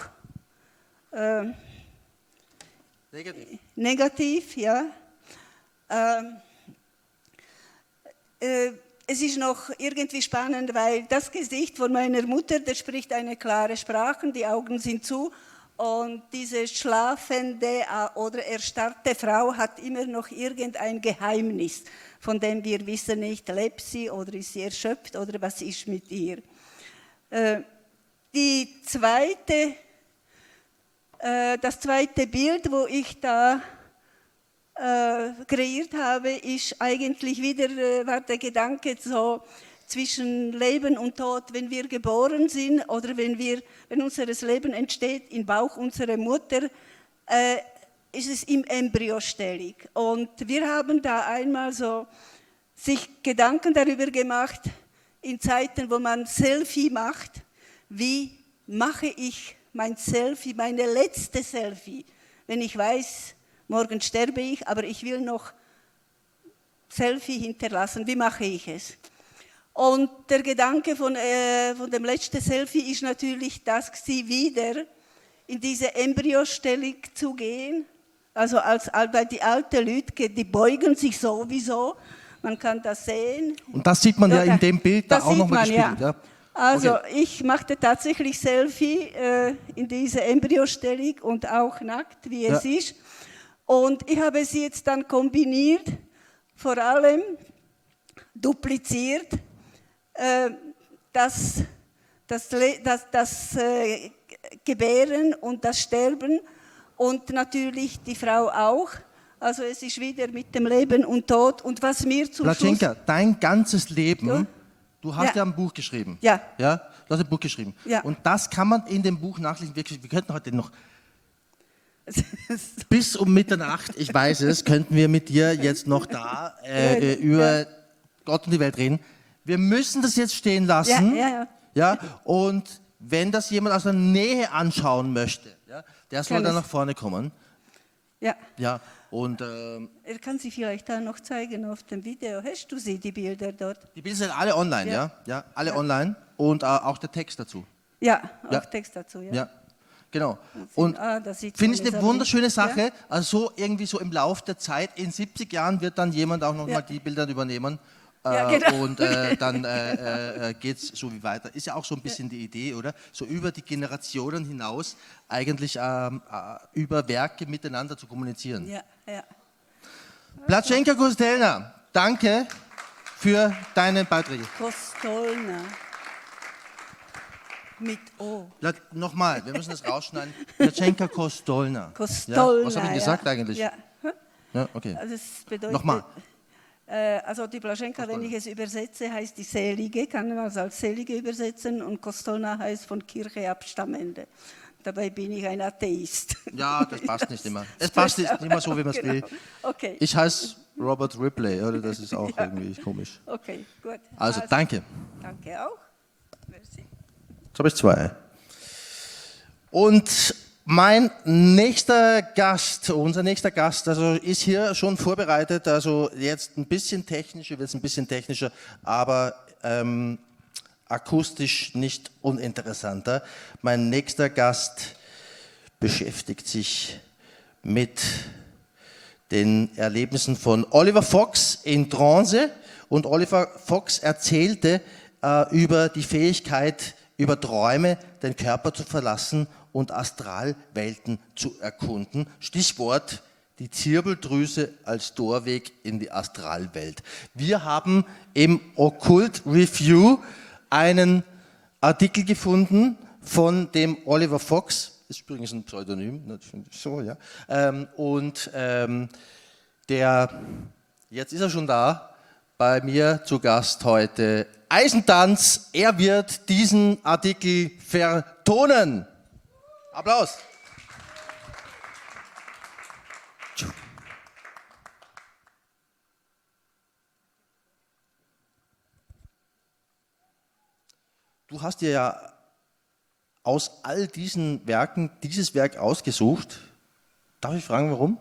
negativ, ja. Es ist noch irgendwie spannend, weil das Gesicht von meiner Mutter, das spricht eine klare Sprache, die Augen sind zu, und diese schlafende oder erstarrte Frau hat immer noch irgendein Geheimnis, von dem wir wissen nicht, lebt sie oder ist sie erschöpft oder was ist mit ihr. Das zweite Bild, wo ich da kreiert habe, ist eigentlich wieder war der Gedanke so zwischen Leben und Tod, wenn wir geboren sind oder wenn unser Leben entsteht im Bauch unserer Mutter, ist es im Embryostellung. Und wir haben da einmal so sich Gedanken darüber gemacht, in Zeiten, wo man Selfie macht, wie mache ich mein Selfie, meine letzte Selfie, wenn ich weiß, morgen sterbe ich, aber ich will noch Selfie hinterlassen. Wie mache ich es? Und der Gedanke von dem letzten Selfie ist natürlich, dass sie wieder in diese Embryostellung zu gehen, Also bei die alten Leute, die beugen sich sowieso. Man kann das sehen.
Und das sieht man ja in dem Bild da
das
auch nochmal
sieht man,
gespiegelt. Ja.
Also
Okay.
ich machte tatsächlich Selfie in dieser Embryostellung und auch nackt, wie es ist. Und ich habe sie jetzt dann kombiniert, vor allem dupliziert, das Gebären und das Sterben und natürlich die Frau auch. Also es ist wieder mit dem Leben und Tod. Und was mir zum
Platschenka, dein ganzes Leben,
Ja.
du hast
Ja.
ja ein Buch geschrieben.
Ja.
Ja, du hast ein Buch geschrieben.
Ja.
Und das kann man in dem Buch nachlesen. Wir könnten heute noch bis um Mitternacht, ich weiß es, könnten wir mit dir jetzt noch da über Gott und die Welt reden. Wir müssen das jetzt stehen lassen. Ja, und wenn das jemand aus der Nähe anschauen möchte, ja, der soll
Kann
dann
es.
nach vorne kommen.
Ja.
Ja, und
Er kann sie vielleicht dann noch zeigen auf dem Video. Hast du sie, die Bilder dort?
die Bilder sind alle online, ja? Ja, alle online und auch der Text dazu.
Ja, auch
Ja.
Text dazu, ja.
Ja, genau. Und
da sieht
finde ich
man es
eine
aber
wunderschöne
nicht.
Sache.
Ja.
Also so irgendwie so im Lauf der Zeit, in 70 Jahren wird dann jemand auch nochmal die Bilder übernehmen.
Ja, genau.
Und dann geht es so wie weiter. Ist ja auch so ein bisschen die Idee, oder? So über die Generationen hinaus eigentlich über Werke miteinander zu kommunizieren.
Ja, ja.
Platschenka Kostelna, danke für deine Beiträge.
Kostolna. Mit O.
Nochmal, wir müssen das rausschneiden. Platschenka Kostolna.
Kostolna,
Ja, was habe ich gesagt eigentlich?
Ja.
Ja, okay.
Also das bedeutet,
Nochmal.
Also die Blaschenka, wenn ich es übersetze, heißt die Selige, kann man es als Selige übersetzen und Kostolna heißt von Kirche abstammende. Dabei bin ich ein Atheist.
Ja, das passt nicht immer. Es passt nicht immer so, wie man es will.
Okay.
Ich heiße Robert Ripley, oder? Das ist auch irgendwie komisch.
Okay, gut.
Also, danke.
Danke auch. Merci.
Jetzt habe ich 2. Und mein nächster Gast, unser nächster Gast, also ist hier schon vorbereitet, also jetzt ein bisschen technischer, wird es ein bisschen technischer, aber akustisch nicht uninteressanter. Mein nächster Gast beschäftigt sich mit den Erlebnissen von Oliver Fox in Trance, und Oliver Fox erzählte über die Fähigkeit, über Träume den Körper zu verlassen und Astralwelten zu erkunden. Stichwort die Zirbeldrüse als Torweg in die Astralwelt. Wir haben im Occult Review einen Artikel gefunden von dem Oliver Fox, ist übrigens ein Pseudonym, natürlich so, ja. Jetzt ist er schon da, bei mir zu Gast heute, Eisentanz. Er wird diesen Artikel vertonen. Applaus. Du hast dir ja aus all diesen Werken dieses Werk ausgesucht. Darf ich fragen, warum?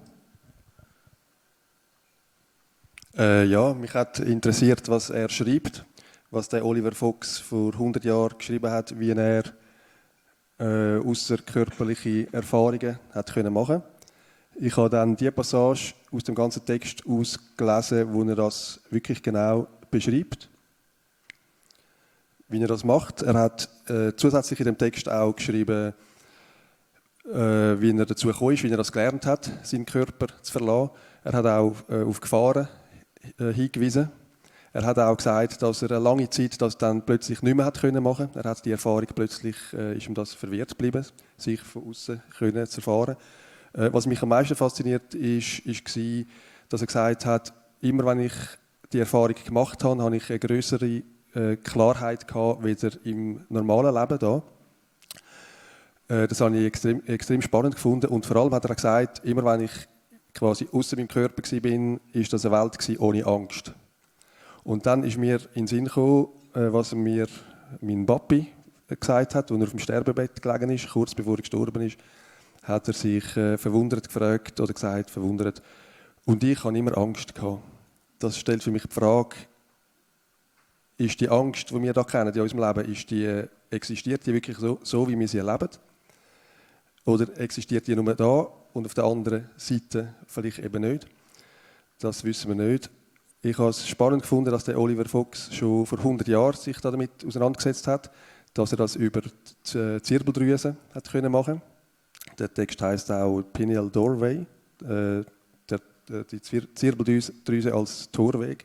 Ja, mich hat interessiert, was er schreibt, was der Oliver Fox vor 100 Jahren geschrieben hat, wie er außerkörperliche Erfahrungen hat können machen. Ich habe dann die Passage aus dem ganzen Text ausgelesen, wo er das wirklich genau beschreibt, wie er das macht. Er hat zusätzlich in dem Text auch geschrieben, wie er dazu gekommen ist, wie er das gelernt hat, seinen Körper zu verlassen. Er hat auch auf Gefahren hingewiesen. Er hat auch gesagt, dass er eine lange Zeit das dann plötzlich nicht mehr hat können machen. Er hat die Erfahrung plötzlich, ist ihm das verwehrt geblieben, sich von außen können zu erfahren. Was mich am meisten fasziniert war, dass er gesagt hat, immer wenn ich die Erfahrung gemacht habe, habe ich eine größere Klarheit gehabt, weder im normalen Leben da. Das habe ich extrem spannend gefunden, und vor allem hat er gesagt, immer wenn ich quasi außer meinem Körper war, ist das eine Welt ohne Angst. Und dann ist mir in den Sinn gekommen, was mir mein Papi gesagt hat, als er auf dem Sterbebett gelegen ist, kurz bevor er gestorben ist, hat er sich verwundert gefragt oder gesagt, verwundert, und ich habe immer Angst gehabt. Das stellt für mich die Frage, ist die Angst, die wir da kennen in unserem Leben, existiert die wirklich so, wie wir sie erleben? Oder existiert die nur da und auf der anderen Seite vielleicht eben nicht? Das wissen wir nicht. Ich habe es spannend gefunden, dass der Oliver Fox schon vor 100 Jahren sich damit auseinandergesetzt hat, dass er das über die Zirbeldrüse hat können machen. Der Text heißt auch Pineal Doorway, die Zirbeldrüse als Torweg.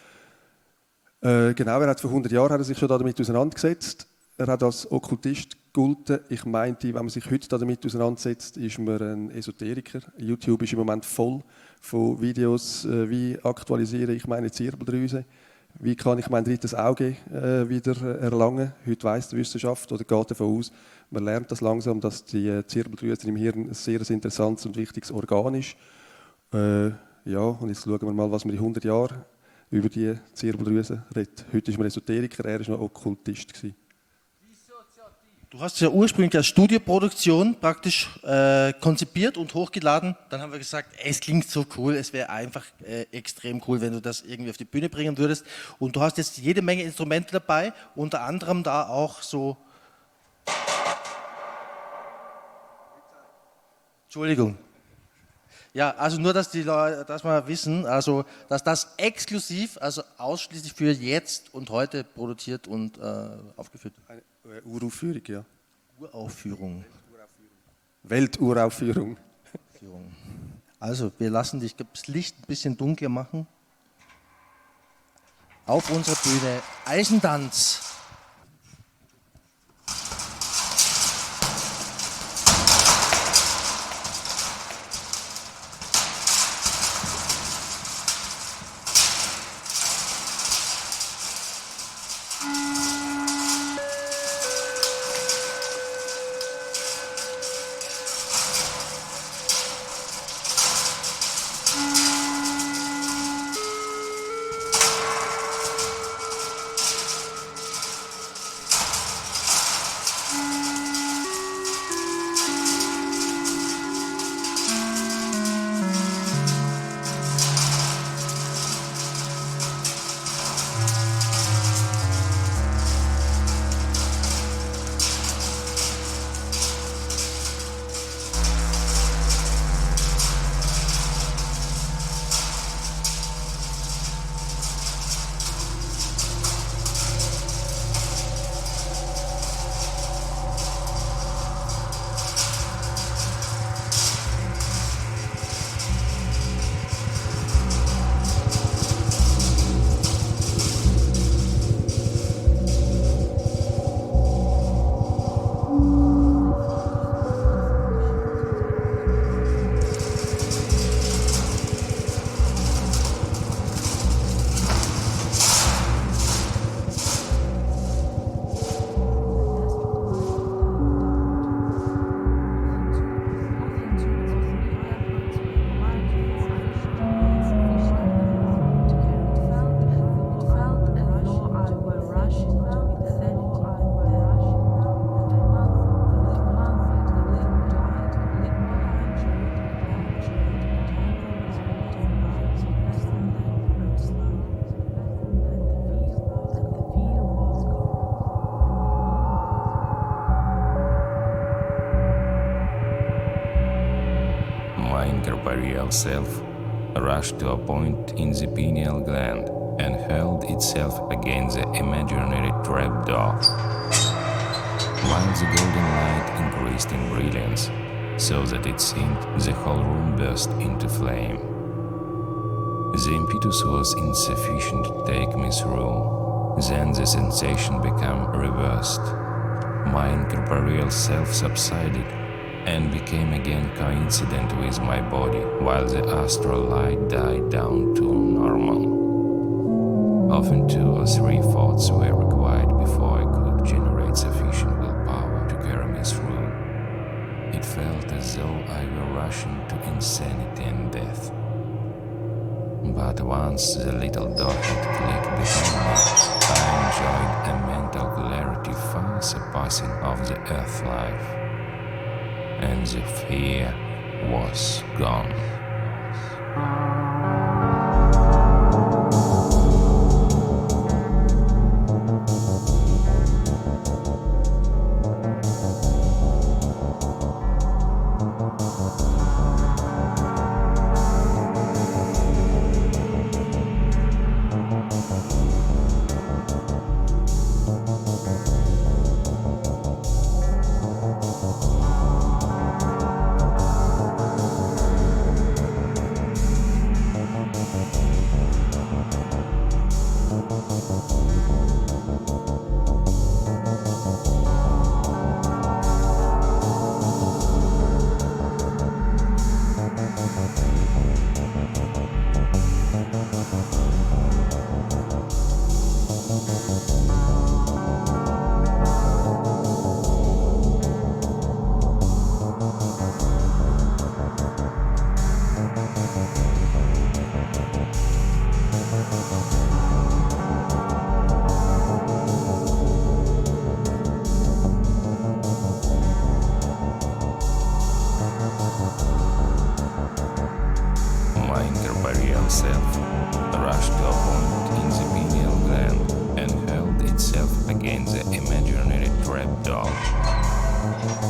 Genau, er hat vor 100 Jahren sich schon damit auseinandergesetzt. Er hat als Okkultist gegolten. Ich meinte, wenn man sich heute damit auseinandersetzt, ist man ein Esoteriker. YouTube ist im Moment voll von Videos, wie aktualisiere ich meine Zirbeldrüse, wie kann ich mein drittes Auge wieder erlangen. Heute weiss die Wissenschaft oder geht davon aus, man lernt das langsam, dass die Zirbeldrüse im Hirn ein sehr interessantes und wichtiges Organ ist. Ja, und jetzt schauen wir mal, was wir in 100 Jahren über die Zirbeldrüse reden. Heute ist man Esoteriker, er war noch Okkultist gewesen.
Du hast ja ursprünglich als Studioproduktion praktisch konzipiert und hochgeladen. Dann haben wir gesagt, es klingt so cool, es wäre einfach extrem cool, wenn du das irgendwie auf die Bühne bringen würdest. Und du hast jetzt jede Menge Instrumente dabei, unter anderem da auch so... Entschuldigung. Ja, also nur, dass die Leute das mal wissen, also dass das exklusiv, also ausschließlich für jetzt und heute produziert und aufgeführt wird.
Eine Uraufführung, ja.
Uraufführung.
Welturaufführung.
Also, wir lassen dich das Licht ein bisschen dunkler machen. Auf unserer Bühne Eisentanz.
Corporeal self rushed to a point in the pineal gland and hurled itself against the imaginary trapdoor. While the golden light increased in brilliance, so that it seemed the whole room burst into flame. The impetus was insufficient to take me through. Then the sensation became reversed. My incorporeal self subsided and became again coincident with my body, while the astral light died down to normal. Often 2 or 3 thoughts were required before I could generate sufficient willpower to carry me through. It felt as though I were rushing to insanity and death. But once the little door had clicked behind me, I enjoyed a mental clarity far surpassing of the earth life. And the fear was gone.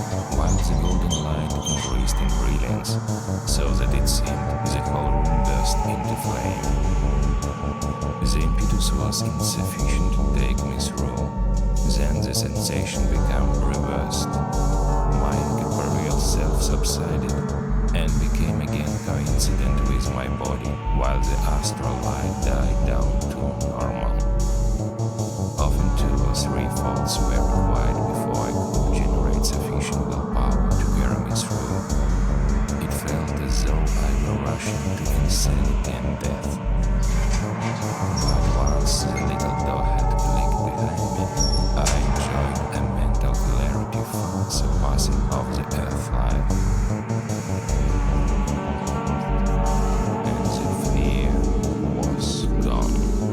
while the golden light increased in brilliance, so that it seemed the whole room burst into flame. The impetus was insufficient to take me through. Then the sensation became reversed. My incorporeal self subsided and became again coincident with my body, while the astral light died down to normal. Often 2 or 3 faults were required before I could generate sufficient willpower to carry me through. It felt as though I were rushing to insanity and death. But once the little door had clicked behind me, I enjoyed a mental clarity far surpassing of the earth life. And the fear was gone.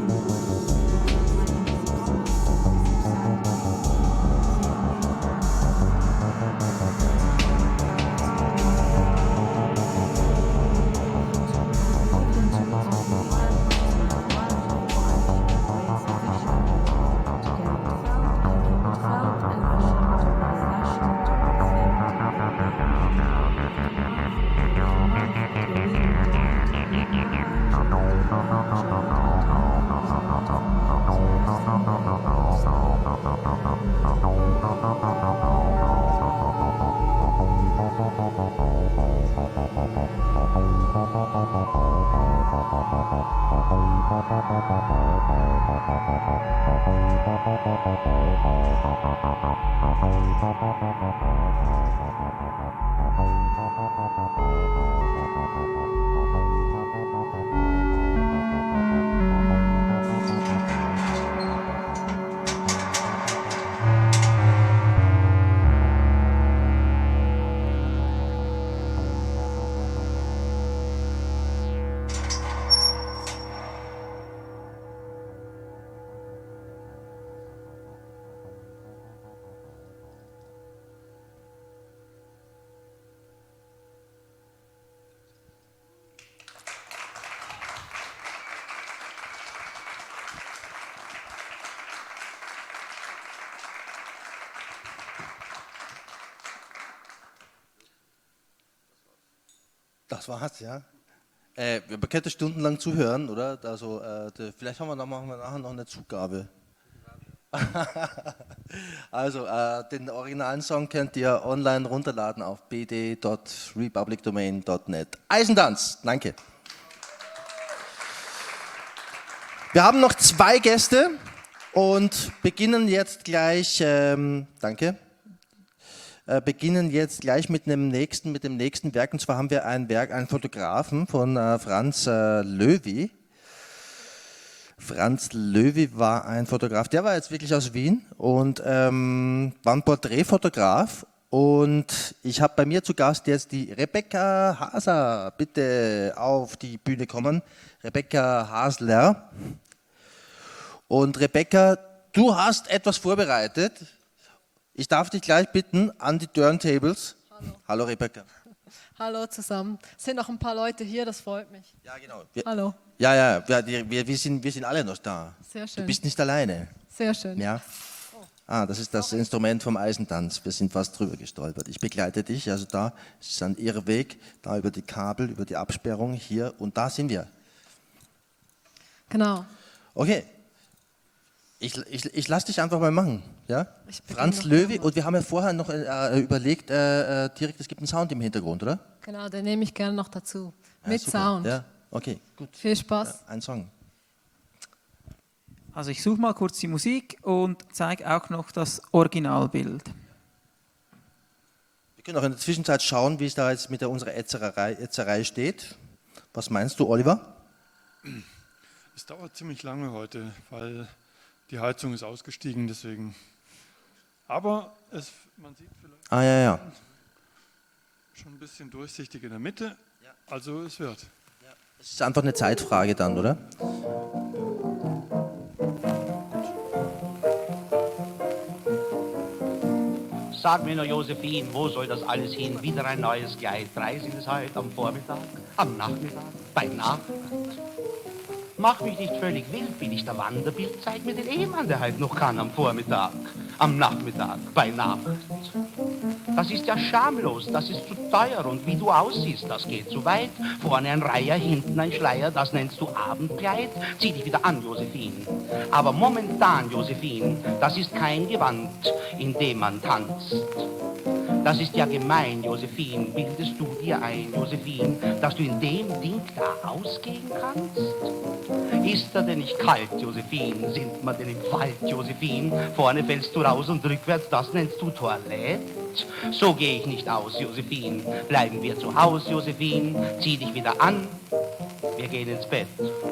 Das war's, ja. Wir können stundenlang zuhören, oder? Also, vielleicht machen wir nachher noch eine Zugabe. Also, den originalen Song könnt ihr online runterladen auf bd.republicdomain.net. Eisentanz, danke. Wir haben noch 2 Gäste und beginnen jetzt gleich, beginnen jetzt gleich mit dem nächsten Werk. Und zwar haben wir ein Werk, einen Fotografen von Franz Löwy. Franz Löwy war ein Fotograf, der war jetzt wirklich aus Wien und war ein Porträtfotograf. Und ich habe bei mir zu Gast jetzt die Rebecca Haser. Bitte auf die Bühne kommen. Rebecca Hasler. Und Rebecca, du hast etwas vorbereitet. Ich darf dich gleich bitten an die Turntables. Hallo Rebecca.
Hallo zusammen. Es sind noch ein paar Leute hier, das freut mich.
Ja, genau.
Hallo.
Ja, wir sind alle noch da.
Sehr schön.
Du bist nicht alleine.
Sehr schön.
Ja. Das ist das Instrument vom Eisentanz. Wir sind fast drüber gestolpert. Ich begleite dich, also da ist ein Irrweg, da über die Kabel, über die Absperrung, hier und da sind wir.
Genau.
Okay. Ich lasse dich einfach mal machen. Ja? Franz Löwy, und wir haben ja vorher noch überlegt, direkt, es gibt einen Sound im Hintergrund, oder?
Genau, den nehme ich gerne noch dazu.
Ja,
mit
super.
Sound.
Ja, okay, gut.
Viel Spaß.
Ja, ein Song.
Also ich suche mal kurz die Musik und zeige auch noch das Originalbild.
Wir können auch in der Zwischenzeit schauen, wie es da jetzt mit unserer Ätzerei steht. Was meinst du, Oliver?
Es dauert ziemlich lange heute, weil die Heizung ist ausgestiegen, deswegen. Aber man sieht vielleicht schon ein bisschen durchsichtig in der Mitte. Also es wird.
Es ist einfach eine Zeitfrage dann, oder?
Sag mir nur, Josephine, wo soll das alles hin? Wieder ein neues Kleid. 3 sind es heute am Vormittag, am Nachmittag, bei Nacht. Mach mich nicht völlig wild, bin ich der Wanderbild, zeig mir den Ehemann, der halt noch kann am Vormittag, am Nachmittag, bei Nacht. Das ist ja schamlos, das ist zu teuer und wie du aussiehst, das geht zu weit. Vorne ein Reiher, hinten ein Schleier, das nennst du Abendkleid. Zieh dich wieder an, Josephine. Aber momentan, Josephine, das ist kein Gewand, in dem man tanzt. Das ist ja gemein, Josephine, bildest du dir ein, Josephine, dass du in dem Ding da ausgehen kannst? Ist er denn nicht kalt, Josephine? Sind wir denn im Wald, Josephine? Vorne fällst du raus und rückwärts, das nennst du Toilette? So gehe ich nicht aus, Josephine. Bleiben wir zu Haus, Josephine. Zieh dich wieder an, wir gehen ins Bett.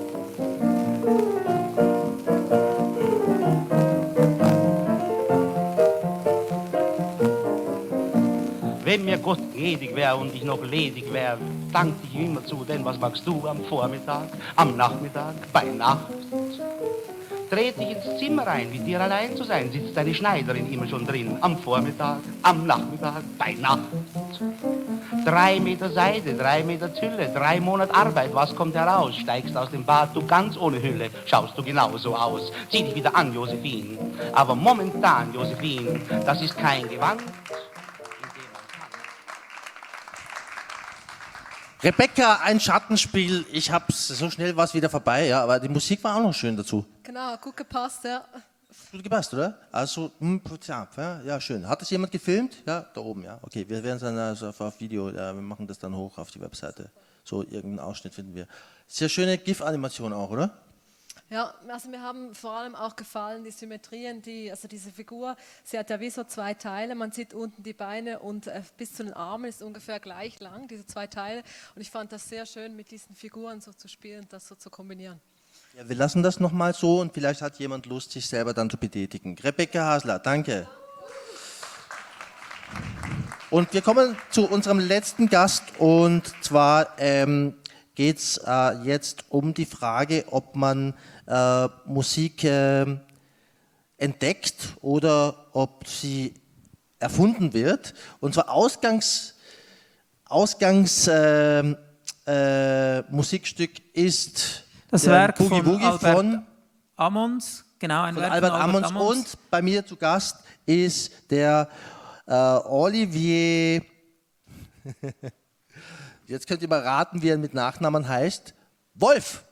Wenn mir Gott gnädig wär und ich noch ledig wär, dank ich ihm immer zu, denn was magst du am Vormittag, am Nachmittag, bei Nacht? Dreht dich ins Zimmer rein, mit dir allein zu sein, sitzt deine Schneiderin immer schon drin, am Vormittag, am Nachmittag, bei Nacht. 3 Meter Seide, 3 Meter Tülle, 3 Monate Arbeit, was kommt heraus? Steigst aus dem Bad, du ganz ohne Hülle, schaust du genauso aus. Zieh dich wieder an, Josephine, aber momentan, Josephine, das ist kein Gewand.
Rebecca, ein Schattenspiel. Ich hab's so schnell war es wieder vorbei, ja, aber die Musik war auch noch schön dazu.
Genau, gut gepasst, ja.
Gut gepasst, oder? Also, ja, schön. Hat das jemand gefilmt? Ja, da oben, ja. Okay, wir werden es dann also auf Video, ja, wir machen das dann hoch auf die Webseite. So, irgendeinen Ausschnitt finden wir. Sehr schöne GIF-Animation auch, oder?
Ja, also mir haben vor allem auch gefallen die Symmetrien, also diese Figur, sie hat ja wie so 2 Teile, man sieht unten die Beine und bis zu den Armen ist ungefähr gleich lang, diese 2 Teile. Und ich fand das sehr schön, mit diesen Figuren so zu spielen, das so zu kombinieren.
Ja, wir lassen das nochmal so und vielleicht hat jemand Lust, sich selber dann zu betätigen. Rebecca Hasler, danke. Und wir kommen zu unserem letzten Gast und zwar geht es jetzt um die Frage, ob man Musik entdeckt oder ob sie erfunden wird. Und zwar Musikstück ist
das Werk
Boogie
von
Woogie
Albert
von
Ammons, genau, ein
von
Werk
Albert
von
Ammons.
Ammons.
Und bei mir zu Gast ist der Olivier. Jetzt könnt ihr mal raten, wie er mit Nachnamen heißt. Wolf.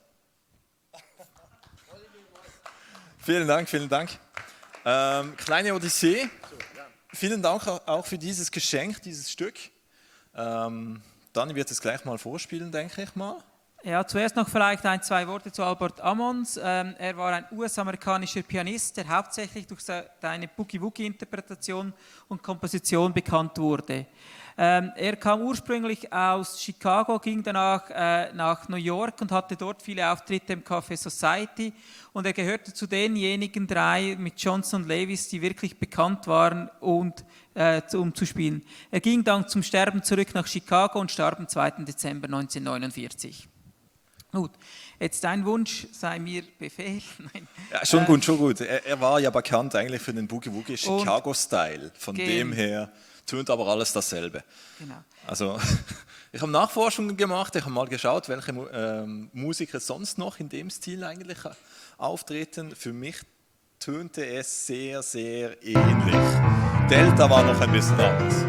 Vielen Dank, vielen Dank. Kleine Odyssee. Vielen Dank auch für dieses Geschenk, dieses Stück. Dani wird es gleich mal vorspielen, denke ich mal.
Ja, zuerst noch vielleicht 1, 2 Worte zu Albert Ammons. Er war ein US-amerikanischer Pianist, der hauptsächlich durch seine Boogie-Woogie-Interpretation und Komposition bekannt wurde. Er kam ursprünglich aus Chicago, ging danach nach New York und hatte dort viele Auftritte im Café Society. Und er gehörte zu denjenigen 3 mit Johnson und Lewis, die wirklich bekannt waren, um zu spielen. Er ging dann zum Sterben zurück nach Chicago und starb am 2. Dezember 1949. Gut, jetzt dein Wunsch sei mir Befehl. Nein.
Ja, schon gut, schon gut. Er war ja bekannt eigentlich für den Boogie Woogie Chicago-Style. Von dem her tönt aber alles dasselbe.
Genau.
Also, ich habe Nachforschungen gemacht, ich habe mal geschaut, welche Musiker sonst noch in dem Stil eigentlich auftreten. Für mich tönte es sehr, sehr ähnlich. Delta war noch ein bisschen anders.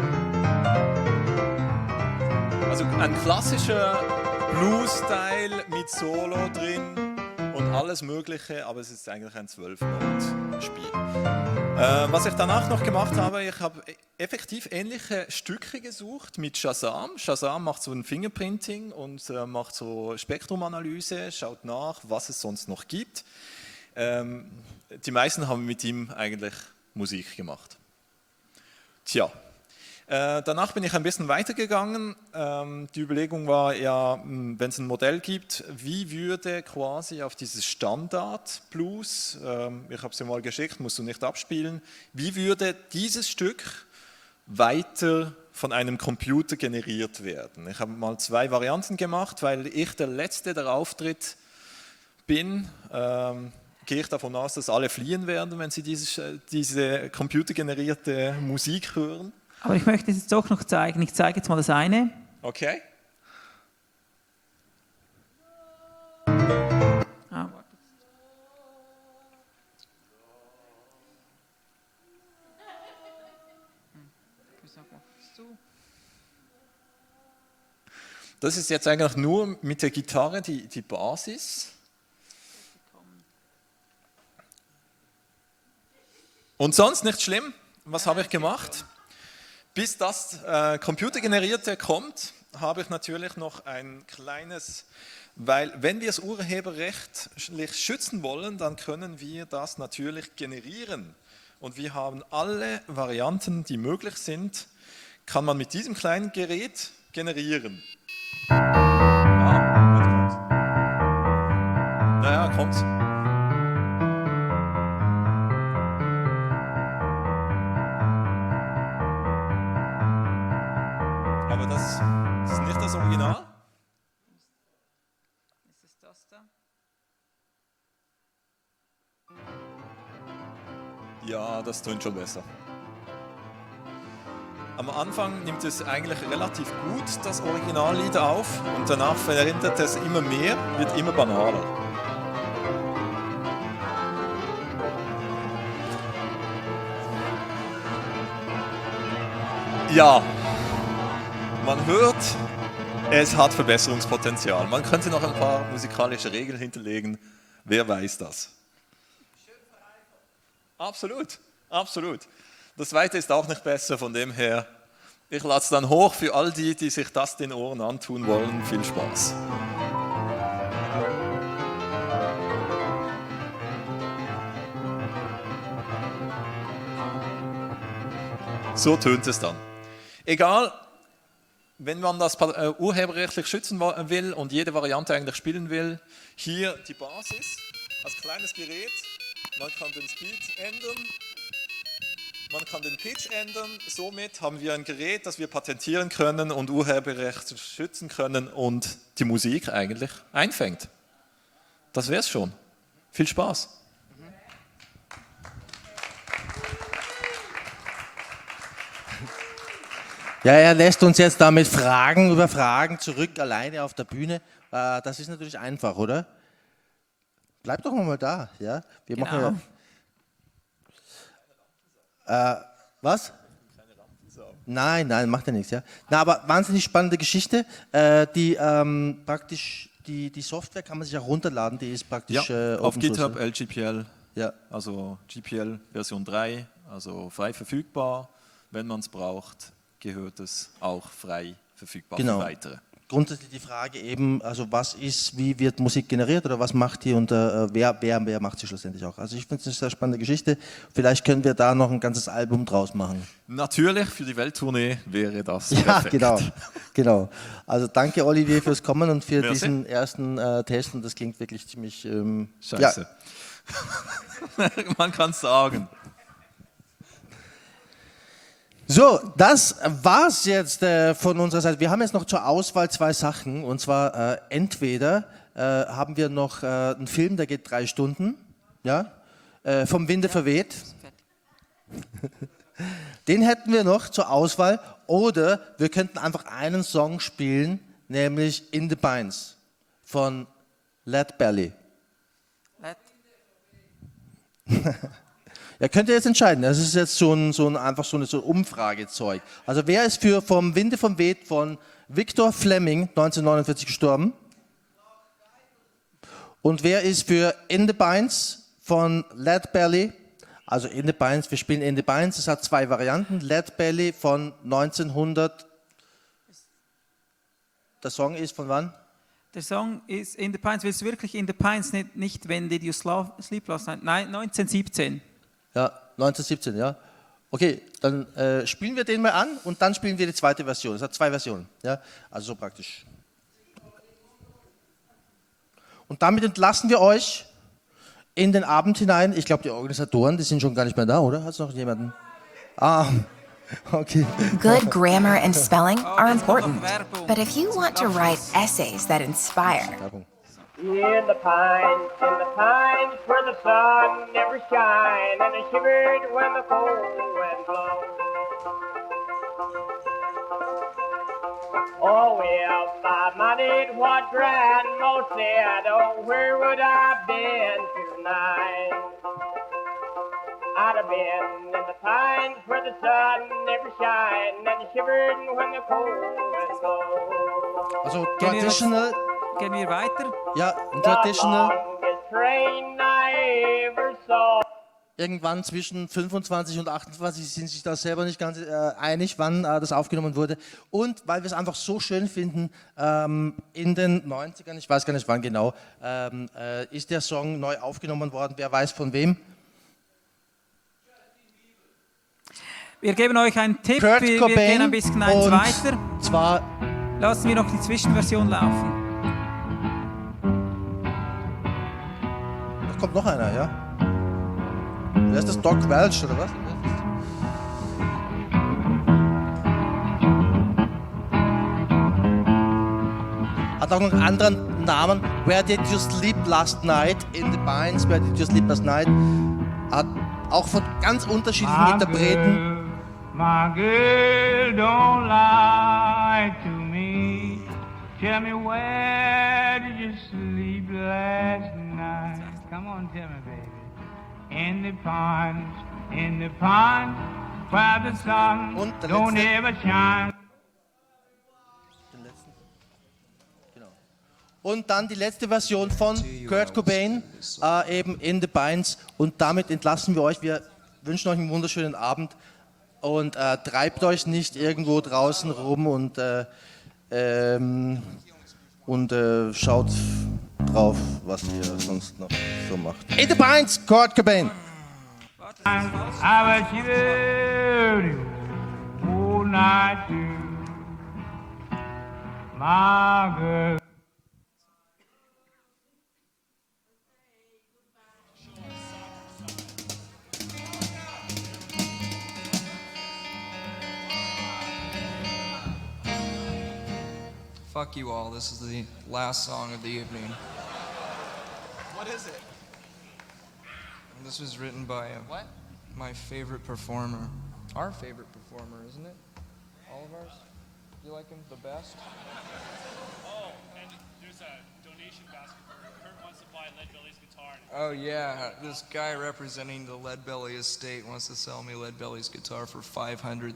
Also ein klassischer Blues-Style mit Solo drin und alles Mögliche, aber es ist eigentlich ein 12-Noten-Spiel. Was ich danach noch gemacht habe, ich habe effektiv ähnliche Stücke gesucht mit Shazam. Shazam macht so ein Fingerprinting und macht so Spektrumanalyse, schaut nach, was es sonst noch gibt. Die meisten haben mit ihm eigentlich Musik gemacht. Tja. Danach bin ich ein bisschen weitergegangen. Die Überlegung war ja, wenn es ein Modell gibt, wie würde quasi auf dieses Standard-Blues, ich habe es dir mal geschickt, musst du nicht abspielen, wie würde dieses Stück weiter von einem Computer generiert werden? Ich habe mal 2 Varianten gemacht, weil ich der Letzte, der auftritt, bin. Gehe ich davon aus, dass alle fliehen werden, wenn sie diese computergenerierte Musik hören.
Aber ich möchte es jetzt doch noch zeigen. Ich zeige jetzt mal das eine.
Okay.
Ja.
Das ist jetzt eigentlich nur mit der Gitarre die Basis. Und sonst nicht schlimm. Was habe ich gemacht? Bis das Computergenerierte kommt, habe ich natürlich noch ein kleines, weil wenn wir das urheberrechtlich schützen wollen, dann können wir das natürlich generieren. Und wir haben alle Varianten, die möglich sind, kann man mit diesem kleinen Gerät generieren. Naja, kommt's. Aber das ist nicht das Original.
Ist es das da?
Ja, das tönt schon besser. Am Anfang nimmt es eigentlich relativ gut das Originallied auf und danach verändert es immer mehr, wird immer banaler. Ja, man hört, es hat Verbesserungspotenzial. Man könnte noch ein paar musikalische Regeln hinterlegen, wer weiß das. Absolut, absolut. Das Zweite ist auch nicht besser, von dem her, ich lade es dann hoch für all die, die sich das den Ohren antun wollen. Viel Spaß. So tönt es dann. Egal, wenn man das urheberrechtlich schützen will und jede Variante eigentlich spielen will, hier die Basis als kleines Gerät. Man kann den Speed ändern. Man kann den Pitch ändern, somit haben wir ein Gerät, das wir patentieren können und Urheberrecht schützen können und die Musik eigentlich einfängt. Das wär's schon. Viel Spaß.
Ja, er lässt uns jetzt damit Fragen über Fragen zurück, alleine auf der Bühne. Das ist natürlich einfach, oder? Bleib doch mal da. Ja? Wir machen ja. Was? Nein, macht ja nichts. Ja. Na, aber wahnsinnig spannende Geschichte. Praktisch die Software kann man sich auch runterladen, die ist praktisch
auf GitHub,
Source.
LGPL,
ja.
Also GPL Version 3, also frei verfügbar. Wenn man es braucht, gehört es auch frei verfügbar für weitere.
Grundsätzlich die Frage eben, also wie wird Musik generiert oder was macht die und wer macht sie schlussendlich auch. Also ich finde es eine sehr spannende Geschichte. Vielleicht können wir da noch ein ganzes Album draus machen.
Natürlich, für die Welttournee wäre das
perfekt. Genau. Also danke Olivier fürs Kommen und für diesen ersten Test und das klingt wirklich ziemlich...
Scheiße. Ja. Man kann es sagen.
So, das war's jetzt von unserer Seite. Wir haben jetzt noch zur Auswahl zwei Sachen. Und zwar entweder haben wir noch einen Film, der geht 3 Stunden, ja, vom Winde verweht. Den hätten wir noch zur Auswahl. Oder wir könnten einfach einen Song spielen, nämlich In the Pines von Lead Belly. Ja, könnt ihr jetzt entscheiden. Das ist jetzt einfach so ein Umfragezeug. Also wer ist für Vom Winde vom Weht von Victor Fleming, 1949 gestorben? Und wer ist für In the Pines von Lead Belly? Also In the Pines, wir spielen In the Pines. Es hat 2 Varianten. Lead Belly von 1900. Der Song ist von wann?
Der Song ist In the Pines. Willst du wirklich In the Pines, nicht When Did You Sleep Last Night? Nein, 1917.
Ja, 1917, ja. Okay, dann spielen wir den mal an und dann spielen wir die zweite Version. Es hat 2 Versionen, ja, also so praktisch. Und damit entlassen wir euch in den Abend hinein. Ich glaube, die Organisatoren, die sind schon gar nicht mehr da, oder? Hat es noch jemanden? Ah, okay.
Good grammar and spelling are important, but if you want to write essays that inspire,
In the pines where the sun never shines, and I shivered when the cold wind blows. Oh, if I minded what Grandma said, oh, where would I been tonight? I'd have been in the pines where the sun never shines and shivered when the cold winds blow.
Also traditional.
Gehen wir weiter?
Ja, traditional.
Train I ever saw.
Irgendwann zwischen 25 und 28 sind sich da selber nicht ganz einig, wann das aufgenommen wurde. Und weil wir es einfach so schön finden, in den 90ern, ich weiß gar nicht wann genau, ist der Song neu aufgenommen worden. Wer weiß von wem?
Wir geben euch einen Tipp,
Kurt
wir
Cobain
gehen ein bisschen eins
und
weiter.
Zwar
lassen wir noch die Zwischenversion laufen.
Da kommt noch einer, ja? Wer ist das? Doc Welch oder was? Hat auch noch einen anderen Namen. Where did you sleep last night? In the Pines. Where did you sleep last night? Hat auch von ganz unterschiedlichen Interpreten.
My girl, don't lie to me. Tell me where did you sleep last night? Come on, tell me, baby. In the pines, where the sun don't ever shine.
Und dann die letzte Version von Kurt Cobain, eben In the Pines. Und damit entlassen wir euch. Wir wünschen euch einen wunderschönen Abend. Und treibt euch nicht irgendwo draußen rum und schaut drauf, was ihr sonst noch so macht. In the Pines, Kurt Cobain.
I was shivering all night too. My girl.
Fuck you all, this is the last song of the evening.
What is it?
And this was written by my favorite performer. Our favorite performer, isn't it? All of ours? You like him the best?
Oh, and there's a donation basket for Kurt wants to buy Lead Belly's guitar.
Oh yeah, this guy representing the Lead Belly estate wants to sell me Lead Belly's guitar for $500,000.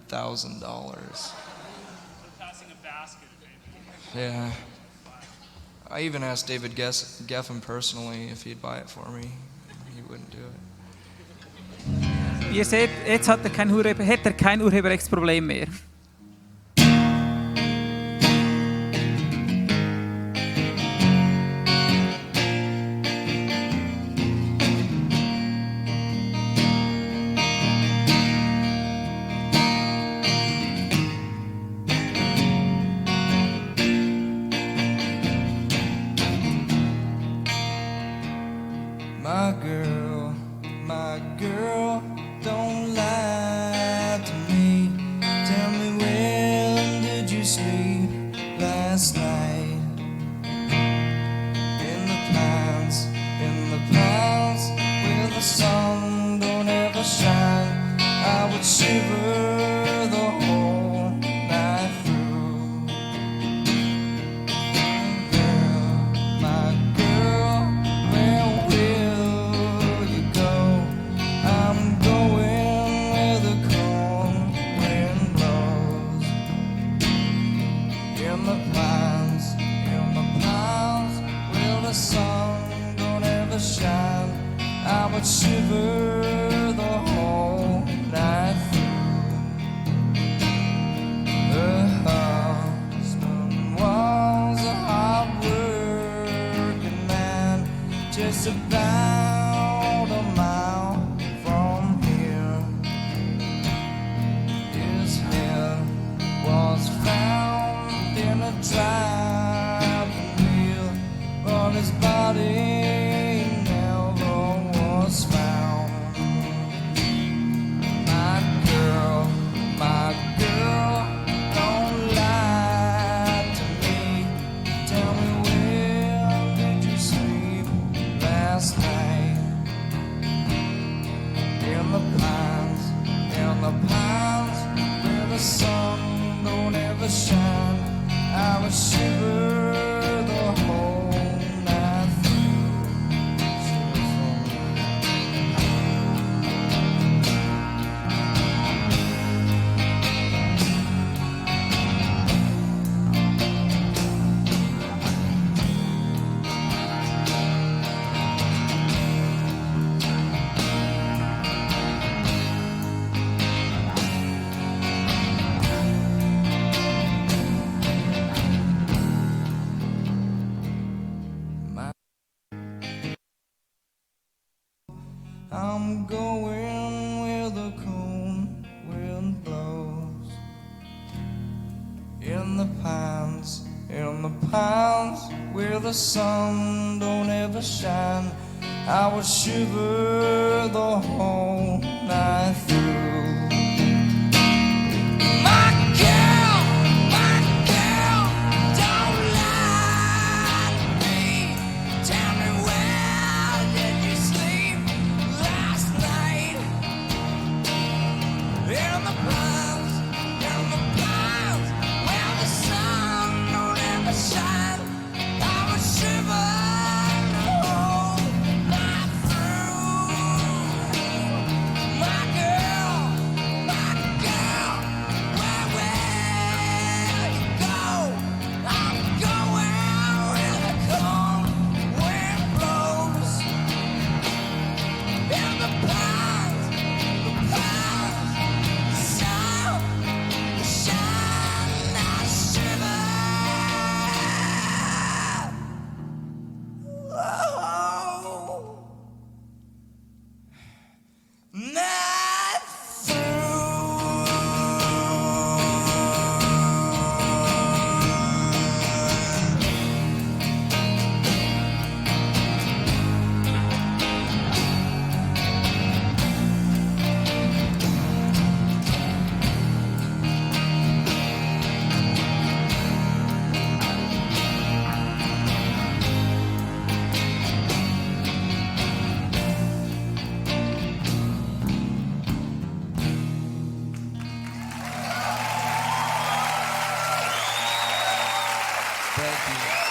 Passing a basket.
Yeah. I even asked David Geffen personally if he'd buy it for me. He wouldn't do it.
Ihr seht, jetzt hat er kein Urheberrechtsproblem mehr.
My girl, don't lie to me. Tell me when did you sleep last night? In the pines where the sun don't ever shine. I would shiver the whole night through. My girl, where will you go? I'm going where the cold wind blows. In the pines where the sun don't ever shine. I would shiver the whole night through. Her husband was a hard-working man, just about a mile from here. His head was found in a driving wheel, but his body never was found. My girl, don't lie to me. Tell me where did you sleep last night? In the pines where the sun don't ever shine. I would shiver the whole night through.
going where the cold wind blows. In the pines where the sun don't ever shine, I would shiver the whole night through. My girl, don't lie to me. Tell me, where did you sleep last night? In the pines, where the sun don't ever shine, I would shiver the whole night through. My girl, where will you go? I'm going where the cold wind blows. In the pines, the sun, the shine, I shiver. Oh, night
Thank you.